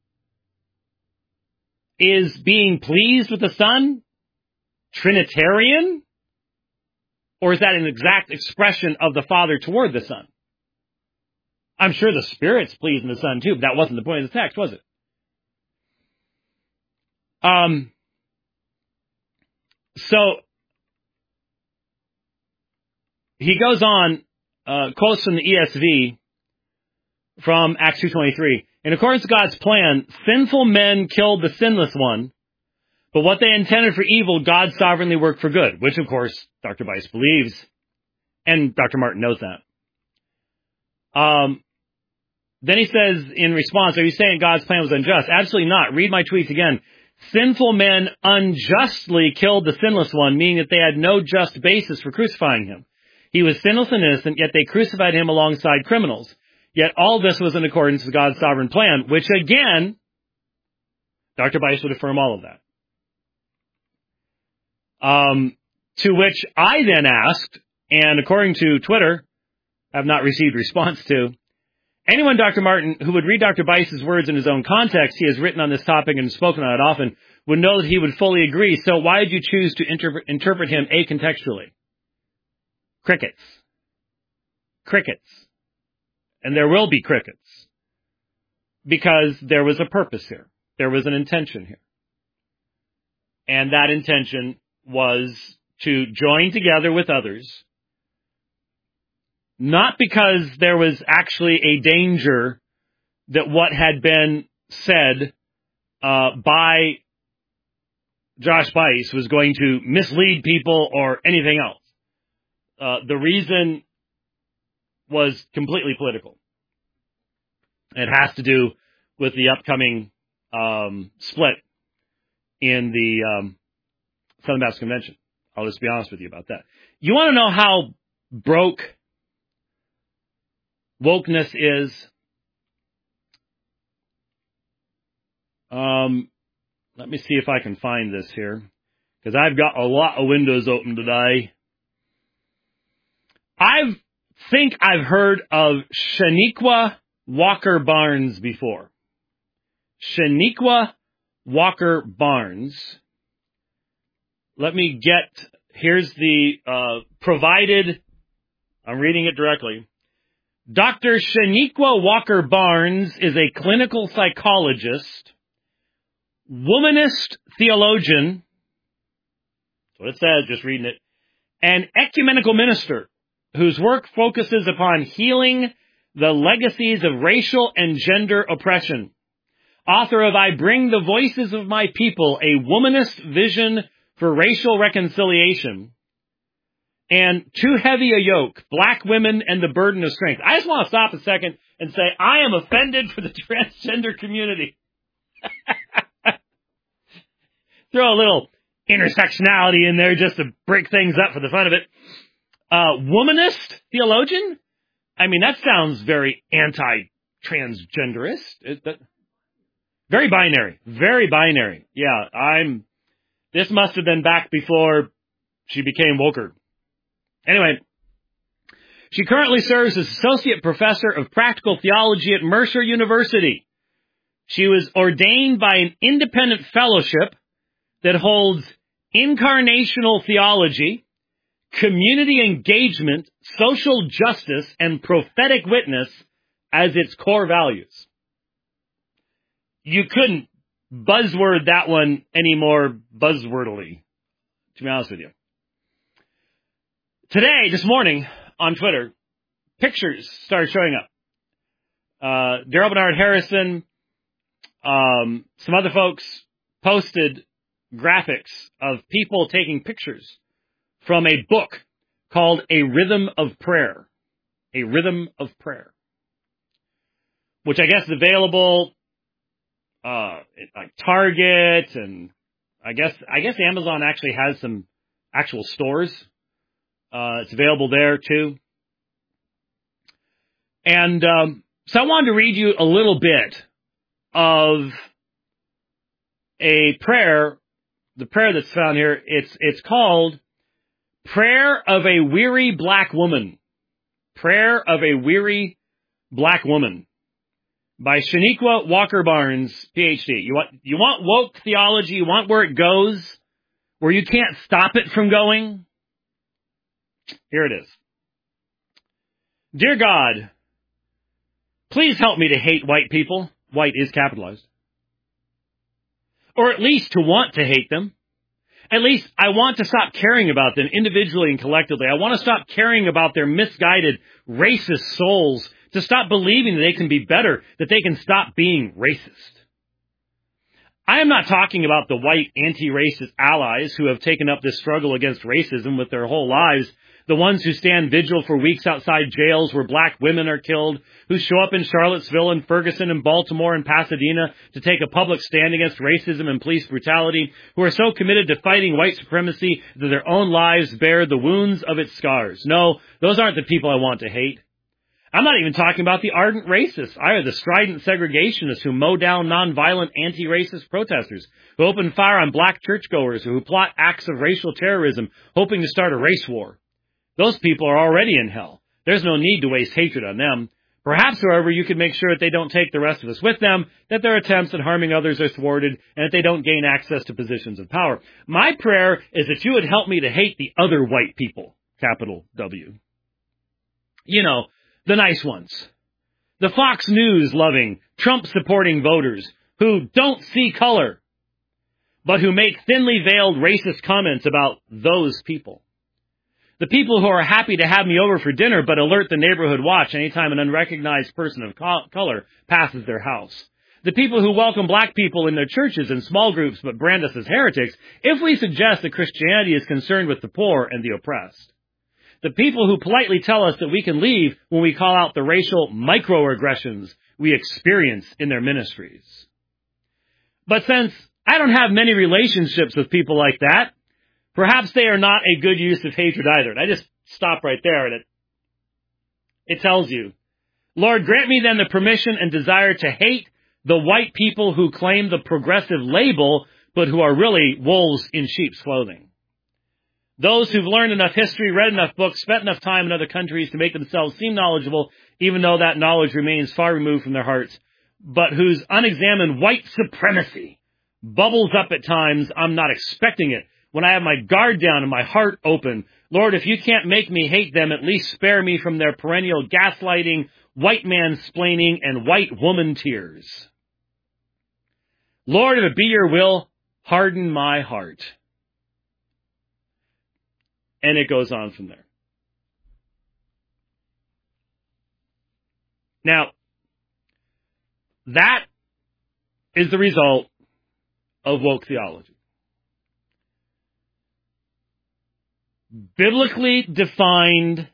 Is being pleased with the Son Trinitarian? Or is that an exact expression of the Father toward the Son? I'm sure the Spirit's pleased in the Son too, but that wasn't the point of the text, was it? Um. So, he goes on, uh, quotes from the E S V from Acts two twenty-three. In accordance with God's plan, sinful men killed the sinless one, but what they intended for evil, God sovereignly worked for good, which of course Doctor Buice believes, and Doctor Martin knows that. Um, then he says in response, are you saying God's plan was unjust? Absolutely not. Read my tweets again. Sinful men unjustly killed the sinless one, meaning that they had no just basis for crucifying him. He was sinless and innocent, yet they crucified him alongside criminals. Yet all this was in accordance with God's sovereign plan, which again, Doctor Buice would affirm all of that. Um, to which I then asked, and according to Twitter, I have not received response to, anyone, Doctor Martin, who would read Doctor Buice's words in his own context, he has written on this topic and spoken on it often, would know that he would fully agree. So why did you choose to interpret, interpret him acontextually? Crickets. Crickets. And there will be crickets. Because there was a purpose here. There was an intention here. And that intention was to join together with others, not because there was actually a danger that what had been said uh, by Josh Buice was going to mislead people or anything else. Uh, the reason was completely political. It has to do with the upcoming um, split in the um, Southern Baptist Convention. I'll just be honest with you about that. You want to know how broke wokeness is? Um, let me see if I can find this here, because I've got a lot of windows open today. I think I've heard of Shaniqua Walker Barnes before. Shaniqua Walker Barnes. Let me get, here's the uh, provided, I'm reading it directly. Doctor Shaniqua Walker Barnes is a clinical psychologist, womanist theologian, that's what it says, just reading it, and ecumenical minister whose work focuses upon healing the legacies of racial and gender oppression. Author of I Bring the Voices of My People, a womanist vision for racial reconciliation, and Too Heavy a Yoke, Black Women and the Burden of Strength. I just want to stop a second and say I am offended for the transgender community. Throw a little intersectionality in there just to break things up for the fun of it. Uh, womanist theologian? I mean, that sounds very anti-transgenderist. Is that... Very binary. Very binary. Yeah, I'm... This must have been back before she became woker. Anyway, she currently serves as Associate Professor of Practical Theology at Mercer University. She was ordained by an independent fellowship that holds incarnational theology, community engagement, social justice, and prophetic witness as its core values. You couldn't buzzword that one any more buzzwordily, to be honest with you. Today, this morning, on Twitter, pictures started showing up. Uh, Daryl Bernard Harrison, um, some other folks posted graphics of people taking pictures from a book called A Rhythm of Prayer. A Rhythm of Prayer. Which I guess is available uh at like Target, and I guess I guess Amazon actually has some actual stores. Uh it's available there too. And um so I wanted to read you a little bit of a prayer, the prayer that's found here. It's it's called Prayer of a Weary Black Woman. Prayer of a Weary Black Woman by Shaniqua Walker Barnes, P H D. You want you want woke theology, you want where it goes, where you can't stop it from going? Here it is. Dear God, please help me to hate white people. White is capitalized. Or at least to want to hate them. At least I want to stop caring about them individually and collectively. I want to stop caring about their misguided, racist souls, to stop believing that they can be better, that they can stop being racist. I am not talking about the white anti-racist allies who have taken up this struggle against racism with their whole lives, the ones who stand vigil for weeks outside jails where black women are killed, who show up in Charlottesville and Ferguson and Baltimore and Pasadena to take a public stand against racism and police brutality, who are so committed to fighting white supremacy that their own lives bear the wounds of its scars. No, those aren't the people I want to hate. I'm not even talking about the ardent racists, either the strident segregationists who mow down nonviolent anti-racist protesters, who open fire on black churchgoers, or who plot acts of racial terrorism, hoping to start a race war. Those people are already in hell. There's no need to waste hatred on them. Perhaps, however, you could make sure that they don't take the rest of us with them, that their attempts at harming others are thwarted, and that they don't gain access to positions of power. My prayer is that you would help me to hate the other white people, capital W. You know, the nice ones. The Fox News-loving, Trump-supporting voters who don't see color, but who make thinly veiled racist comments about those people. The people who are happy to have me over for dinner but alert the neighborhood watch anytime an unrecognized person of co- color passes their house. The people who welcome black people in their churches and small groups but brand us as heretics if we suggest that Christianity is concerned with the poor and the oppressed. The people who politely tell us that we can leave when we call out the racial microaggressions we experience in their ministries. But since I don't have many relationships with people like that, perhaps they are not a good use of hatred either. And I just stop right there, and it, it tells you, Lord, grant me then the permission and desire to hate The white people who claim the progressive label, but who are really wolves in sheep's clothing. Those who've learned enough history, read enough books, spent enough time in other countries to make themselves seem knowledgeable, even though that knowledge remains far removed from their hearts, but whose unexamined white supremacy bubbles up at times. I'm not expecting it. When I have my guard down and my heart open, Lord, if you can't make me hate them, at least spare me from their perennial gaslighting, white man-splaining, and white woman tears. Lord, if it be your will, harden my heart. And it goes on from there. Now, that is the result of woke theology. Biblically defined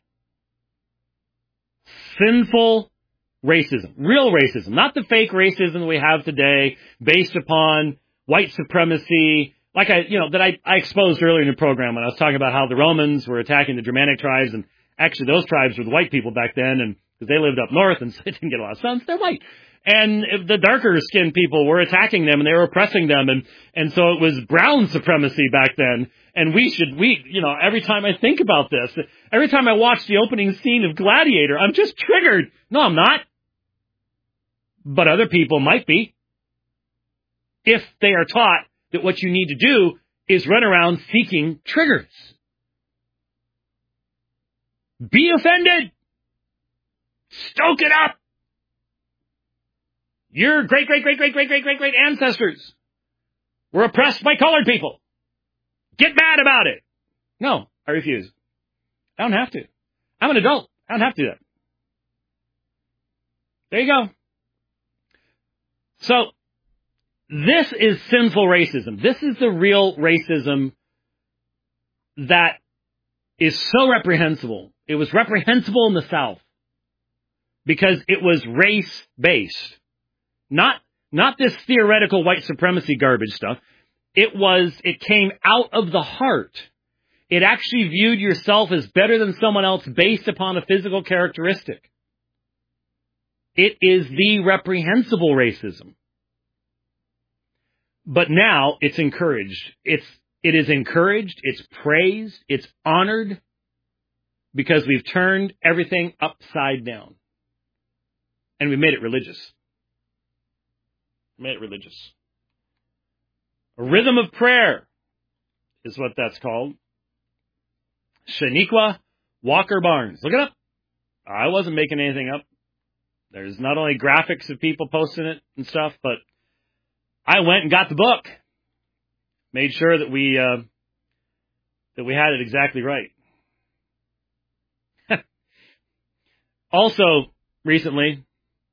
sinful racism, real racism, not the fake racism we have today based upon white supremacy, like I, you know, that I, I exposed earlier in the program when I was talking about how the Romans were attacking the Germanic tribes, and actually those tribes were the white people back then, and because they lived up north and so they didn't get a lot of sun, so they're white. And the darker skinned people were attacking them and they were oppressing them, and, and so it was brown supremacy back then. And we should, we, you know, every time I think about this, every time I watch the opening scene of Gladiator, I'm just triggered. No, I'm not. But other people might be. If they are taught that what you need to do is run around seeking triggers. Be offended. Stoke it up. Your great, great, great, great, great, great, great, great ancestors were oppressed by colored people. Get mad about it. No, I refuse. I don't have to. I'm an adult. I don't have to do that. There you go. So, this is sinful racism. This is the real racism that is so reprehensible. It was reprehensible in the South because it was race-based. Not, not this theoretical white supremacy garbage stuff. It was, it came out of the heart. It actually viewed yourself as better than someone else based upon a physical characteristic. It is the reprehensible racism. But now it's encouraged. It's, it is encouraged, it's praised, it's honored because we've turned everything upside down. And we made it religious. Made it religious. A rhythm of prayer is what that's called. Shaniqua Walker Barnes. Look it up. I wasn't making anything up. There's not only graphics of people posting it and stuff, but I went and got the book. Made sure that we uh, that we had it exactly right. Also, recently,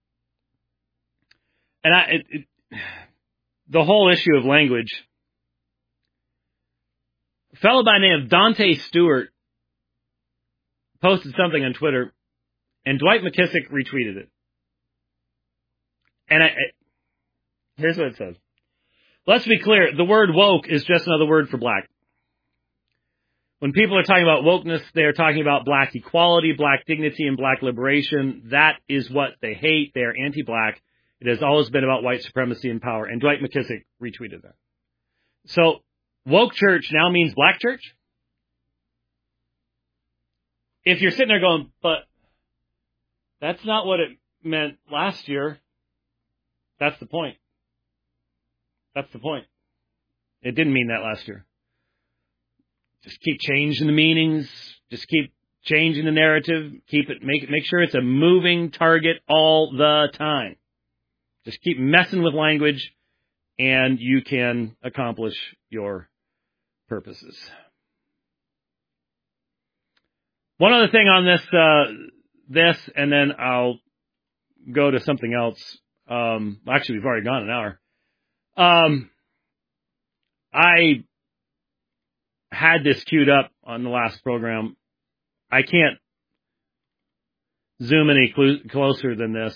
and I, it, it, the whole issue of language, a fellow by the name of Dante Stewart posted something on Twitter, and Dwight McKissick retweeted it. And I, I, here's what it says. Let's be clear, the word woke is just another word for black. When people are talking about wokeness, they are talking about black equality, black dignity, and black liberation. That is what they hate. They are anti-black. It has always been about white supremacy and power. And Dwight McKissick retweeted that. So, woke church now means black church? If you're sitting there going, but that's not what it meant last year, that's the point. That's the point. It didn't mean that last year. Just keep changing the meanings. Just keep changing the narrative. Keep it, make it, make sure it's a moving target all the time. Just keep messing with language, and you can accomplish your purposes. One other thing on this, uh, this, and then I'll go to something else. Um, actually, we've already gone an hour. Um, I had this queued up on the last program. I can't zoom any cl- closer than this.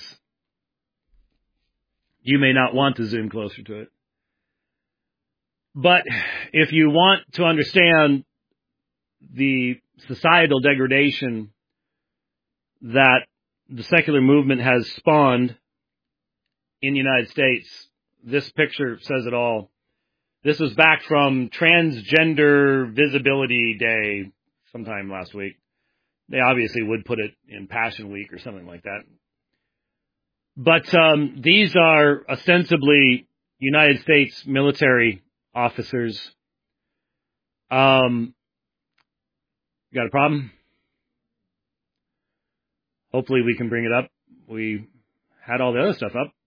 You may not want to zoom closer to it. But if you want to understand the societal degradation that the secular movement has spawned in the United States. This picture says it all. This was back from Transgender Visibility Day sometime last week. They obviously would put it in Passion Week or something like that. But um, these are ostensibly United States military officers. Um, you got a problem? Hopefully we can bring it up. We had all the other stuff up.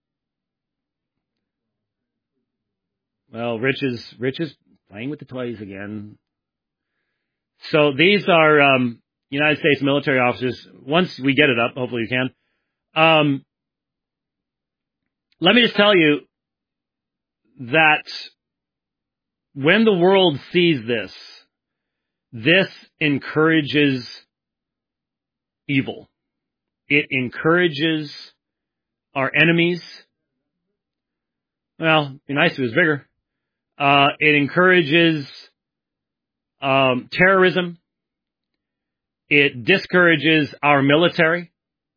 Well, Rich is, Rich is playing with the toys again. So these are um, United States military officers. Once we get it up, hopefully we can. Um, let me just tell you that when the world sees this, this encourages evil. It encourages our enemies. Well, it'd be nice if it was bigger. Uh, it encourages um, terrorism. It discourages our military.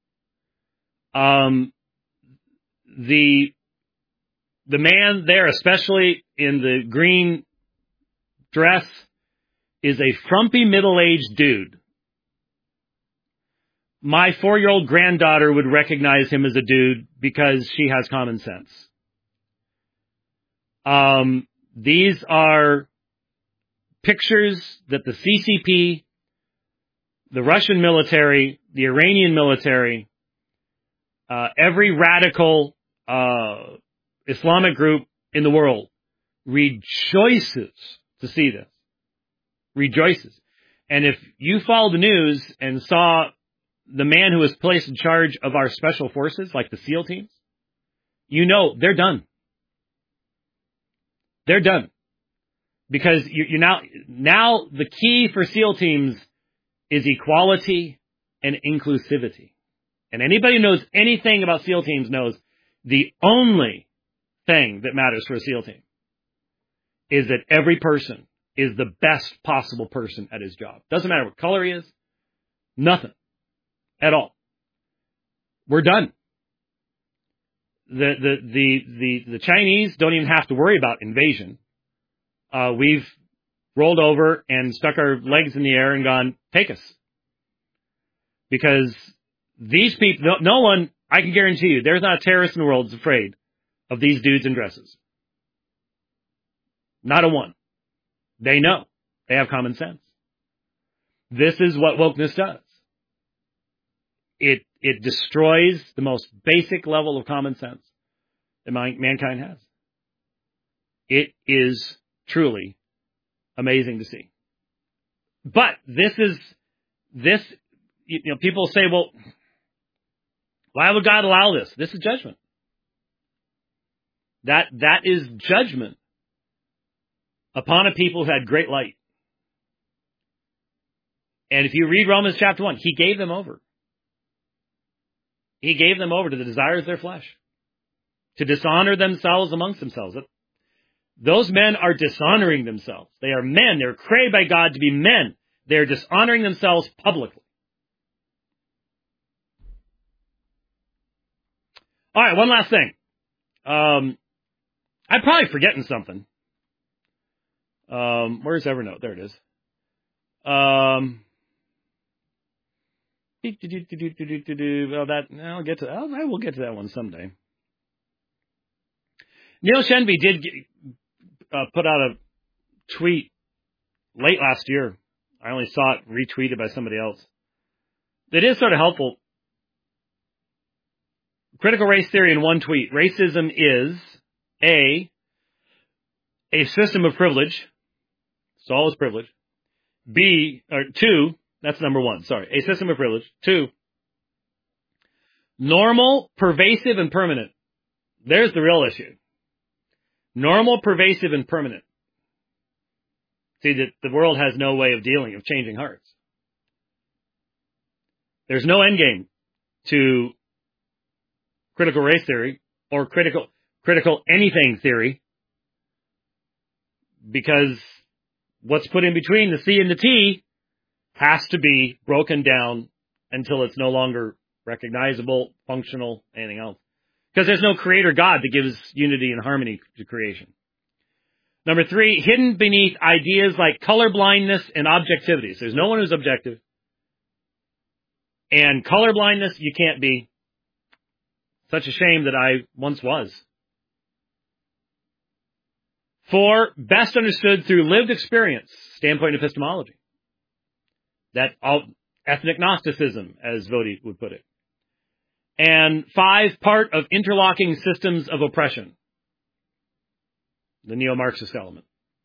Um, the the man there, especially in the green dress, is a frumpy middle-aged dude. My four-year-old granddaughter would recognize him as a dude because she has common sense. Um, these are pictures that the C C P, the Russian military, the Iranian military, uh, every radical uh, Islamic group in the world rejoices to see this. Rejoices. And if you followed the news and saw the man who was placed in charge of our special forces, like the SEAL teams, you know they're done. They're done. Because you, you now, now the key for SEAL teams is equality and inclusivity. And anybody who knows anything about SEAL teams knows the only thing that matters for a SEAL team is that every person is the best possible person at his job. Doesn't matter what color he is. Nothing. At all. We're done. The, the, the, the, the Chinese don't even have to worry about invasion. Uh, we've rolled over and stuck our legs in the air and gone, take us. Because these people, no, no one, I can guarantee you, there's not a terrorist in the world that's afraid of these dudes in dresses. Not a one. They know. They have common sense. This is what wokeness does. It it destroys the most basic level of common sense that mankind has. It is truly amazing to see. But this is, this, you know, people say, well, why would God allow this? This is judgment. That, that is judgment upon a people who had great light. And if you read Romans chapter one, he gave them over. He gave them over to the desires of their flesh, to dishonor themselves amongst themselves. Those men are dishonoring themselves. They are men. They're created by God to be men. They're dishonoring themselves publicly. All right, one last thing. Um, I'm probably forgetting something. Um, where's Evernote? There it is. Um... Well, that I'll get to. I'll, I will get to that one someday. Neil Shenby did get, uh, put out a tweet late last year. I only saw it retweeted by somebody else. It is sort of helpful. Critical race theory in one tweet. Racism is A, a system of privilege. So all is privilege. B, or two, that's number one, sorry. A system of privilege. Two, normal, pervasive, and permanent. There's the real issue. Normal, pervasive, and permanent. See, that the world has no way of dealing, of changing hearts. There's no end game to critical race theory or critical critical anything theory, because what's put in between the C and the T has to be broken down until it's no longer recognizable, functional, anything else. Because there's no creator God that gives unity and harmony to creation. Number three, hidden beneath ideas like colorblindness and objectivity. So there's no one who's objective. And colorblindness, you can't be. Such a shame that I once was. Four, best understood through lived experience, standpoint epistemology. That all, ethnic Gnosticism, as Vodi would put it. And five, part of interlocking systems of oppression. The neo-Marxist element.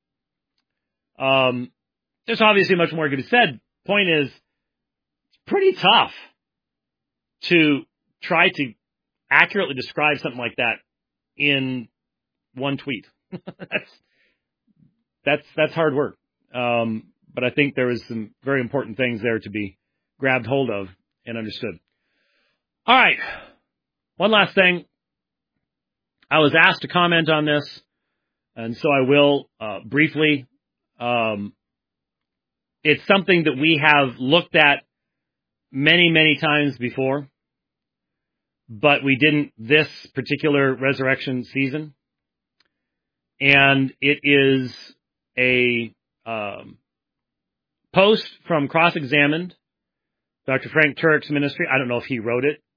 Um, there's obviously much more to be said. Point is, it's pretty tough to try to accurately describe something like that in one tweet. that's that's that's hard work. Um, but I think there was some very important things there to be grabbed hold of and understood. All right. One last thing. I was asked to comment on this, and so I will uh, briefly. Um, it's something that we have looked at many, many times before, but we didn't this particular resurrection season. And it is a um, post from Cross-Examined, Doctor Frank Turek's ministry. I don't know if he wrote it.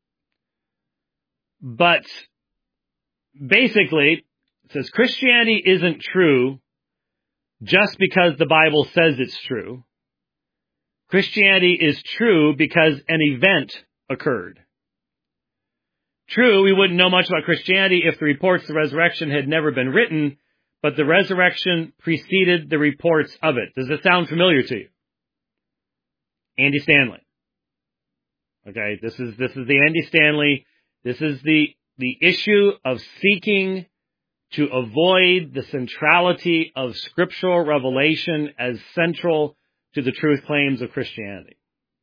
But basically, it says Christianity isn't true just because the Bible says it's true. Christianity is true because an event occurred. True, we wouldn't know much about Christianity if the reports of the resurrection had never been written, but the resurrection preceded the reports of it. Does this sound familiar to you? Andy Stanley. Okay, this is this is the Andy Stanley. This is the the issue of seeking to avoid the centrality of scriptural revelation as central to the truth claims of Christianity.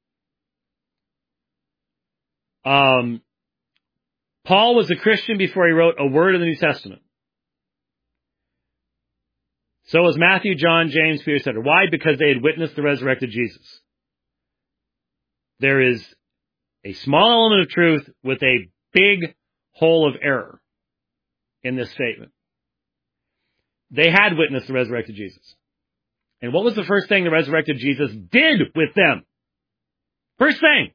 Um, Paul was a Christian before he wrote a word of the New Testament. So was Matthew, John, James, Peter, et cetera. Why? Because they had witnessed the resurrected Jesus. There is a small element of truth with a big hole of error in this statement. They had witnessed the resurrected Jesus. And what was the first thing the resurrected Jesus did with them? First thing.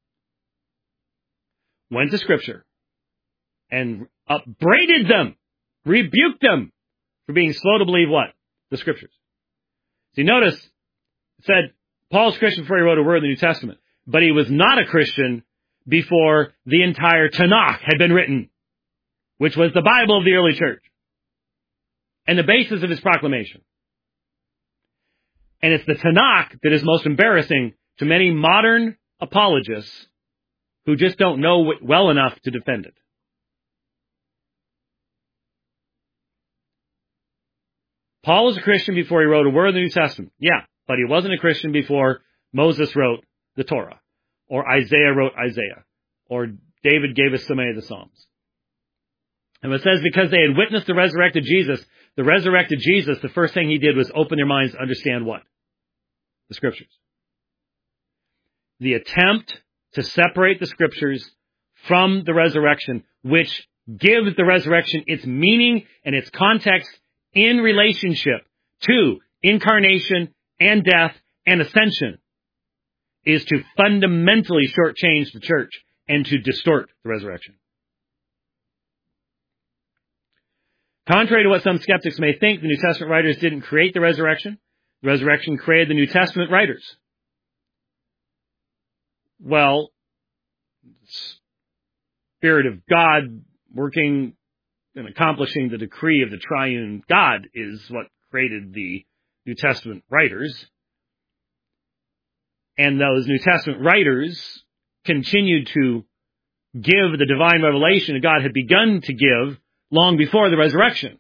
Went to Scripture and upbraided them, rebuked them for being slow to believe what? The Scriptures. See, notice, it said, Paul's Christian before he wrote a word in the New Testament, but he was not a Christian before the entire Tanakh had been written, which was the Bible of the early church, and the basis of his proclamation. And it's the Tanakh that is most embarrassing to many modern apologists who just don't know it well enough to defend it. Paul was a Christian before he wrote a word in the New Testament. Yeah, but he wasn't a Christian before Moses wrote the Torah, or Isaiah wrote Isaiah, or David gave us so many of the Psalms. And it says because they had witnessed the resurrected Jesus, the resurrected Jesus, the first thing he did was open their minds to understand what? The Scriptures. The attempt to separate the Scriptures from the resurrection, which gives the resurrection its meaning and its context in relationship to incarnation and death and ascension, is to fundamentally shortchange the church and to distort the resurrection. Contrary to what some skeptics may think, the New Testament writers didn't create the resurrection. The resurrection created the New Testament writers. Well, Spirit of God working and accomplishing the decree of the triune God is what created the New Testament writers. And those New Testament writers continued to give the divine revelation that God had begun to give long before the resurrection.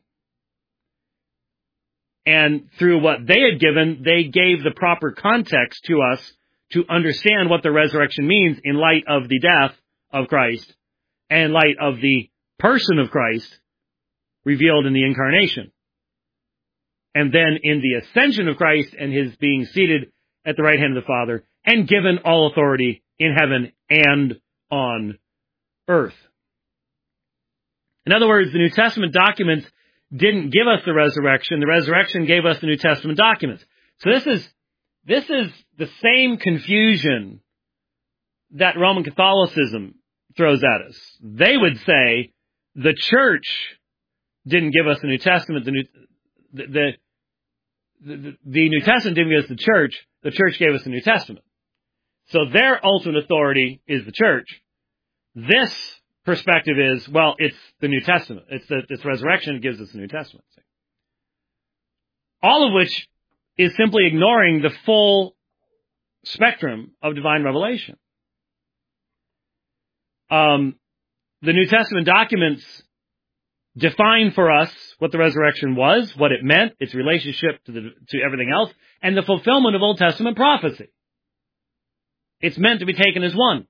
And through what they had given, they gave the proper context to us to understand what the resurrection means in light of the death of Christ and in light of the person of Christ revealed in the incarnation. And then in the ascension of Christ and his being seated at the right hand of the Father and given all authority in heaven and on earth. In other words, the New Testament documents didn't give us the resurrection. The resurrection gave us the New Testament documents. So this is, this is the same confusion that Roman Catholicism throws at us. They would say the church didn't give us the New Testament. The New, the, the, the, the New Testament didn't give us the church. The church gave us the New Testament. So their ultimate authority is the church. This perspective is, well, it's the New Testament. It's the it's resurrection that gives us the New Testament. All of which is simply ignoring the full spectrum of divine revelation. Um, the New Testament documents define for us what the resurrection was, what it meant, its relationship to the to everything else, and the fulfillment of Old Testament prophecy. It's meant to be taken as one.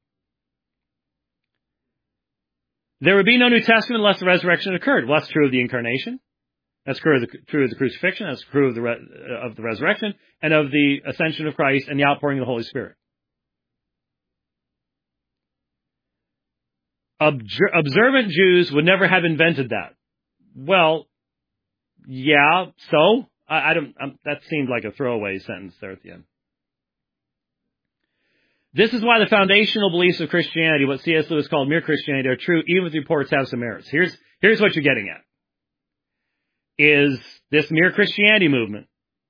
There would be no New Testament unless the resurrection occurred. Well, that's true of the incarnation. That's true of the, true of the crucifixion. That's true of the, re, of the resurrection and of the ascension of Christ and the outpouring of the Holy Spirit. Obser- observant Jews would never have invented that. Well, yeah, so? I, I don't. I'm, that seemed like a throwaway sentence there at the end. This is why the foundational beliefs of Christianity, what C S Lewis called mere Christianity, are true even if the reports have some errors. Here's, here's what you're getting at. Is this mere Christianity movement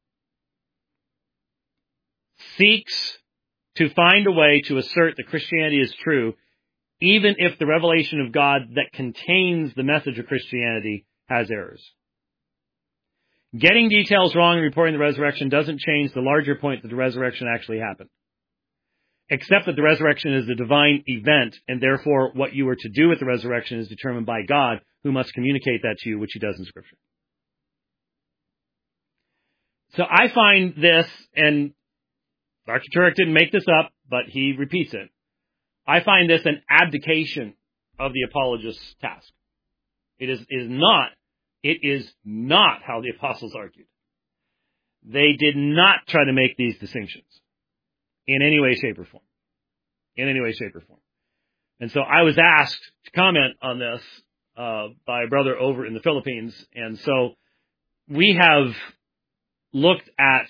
seeks to find a way to assert that Christianity is true, even if the revelation of God that contains the message of Christianity has errors. Getting details wrong and reporting the resurrection doesn't change the larger point that the resurrection actually happened. Except that the resurrection is a divine event, and therefore what you are to do with the resurrection is determined by God, who must communicate that to you, which he does in Scripture. So I find this, and Doctor Turek didn't make this up, but he repeats it. I find this an abdication of the apologist's task. It is, is not, it is not how the apostles argued. They did not try to make these distinctions. In any way, shape, or form. In any way, shape, or form. And so I was asked to comment on this uh, by a brother over in the Philippines. And so we have looked at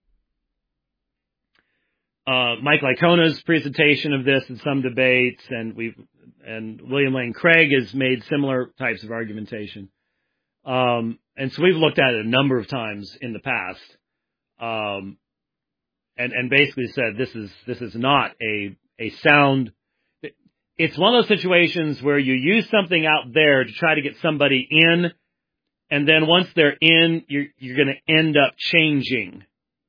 uh, Mike Licona's presentation of this in some debates, and we've and William Lane Craig has made similar types of argumentation. Um, and so we've looked at it a number of times in the past. Um, And, and basically said this is this is not a a sound. It's one of those situations where you use something out there to try to get somebody in, and then once they're in, you're you're going to end up changing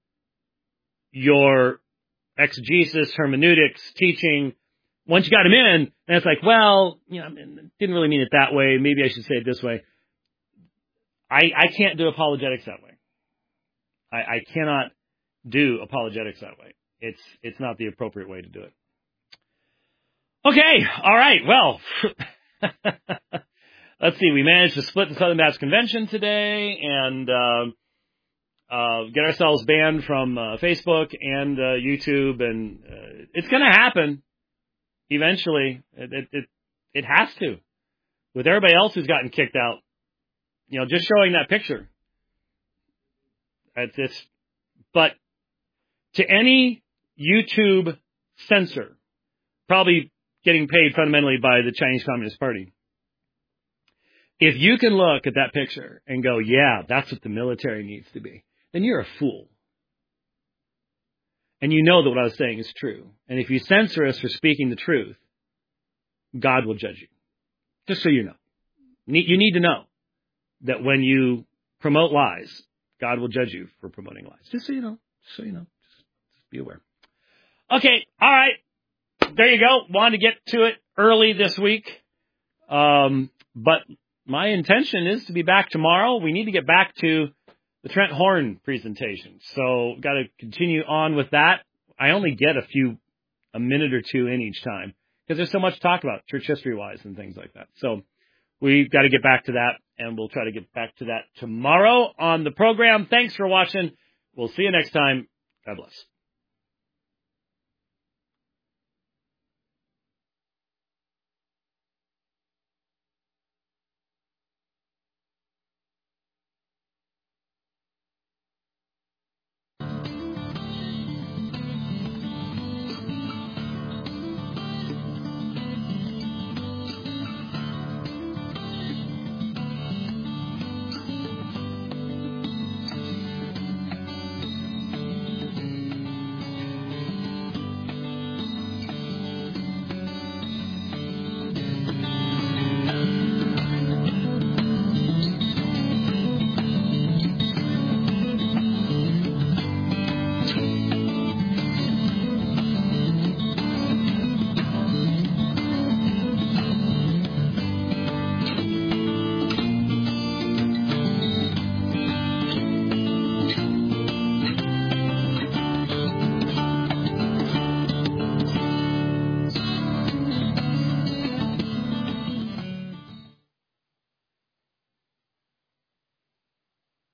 your exegesis, hermeneutics, teaching. Once you got them in, and it's like, well, you know, didn't really mean it that way. Maybe I should say it this way. I I can't do apologetics that way. I, I cannot. do apologetics that way. It's it's not the appropriate way to do it. Okay, all right, well, let's see. We managed to split the Southern Baptist Convention today and uh, uh, get ourselves banned from uh, Facebook and uh, YouTube, and uh, it's going to happen eventually. It, it it it has to. With everybody else who's gotten kicked out, you know, just showing that picture. It's, it's but. To any YouTube censor, probably getting paid fundamentally by the Chinese Communist Party, if you can look at that picture and go, yeah, that's what the military needs to be, then you're a fool. And you know that what I was saying is true. And if you censor us for speaking the truth, God will judge you. Just so you know. You need to know that when you promote lies, God will judge you for promoting lies. Just so you know. Just so you know. Be aware. Okay, all right. There you go. Wanted to get to it early this week. Um, but my intention is to be back tomorrow. We need to get back to the Trent Horn presentation. So got to continue on with that. I only get a few, a minute or two in each time because there's so much to talk about church history-wise and things like that. So we've got to get back to that, and we'll try to get back to that tomorrow on the program. Thanks for watching. We'll see you next time. God bless.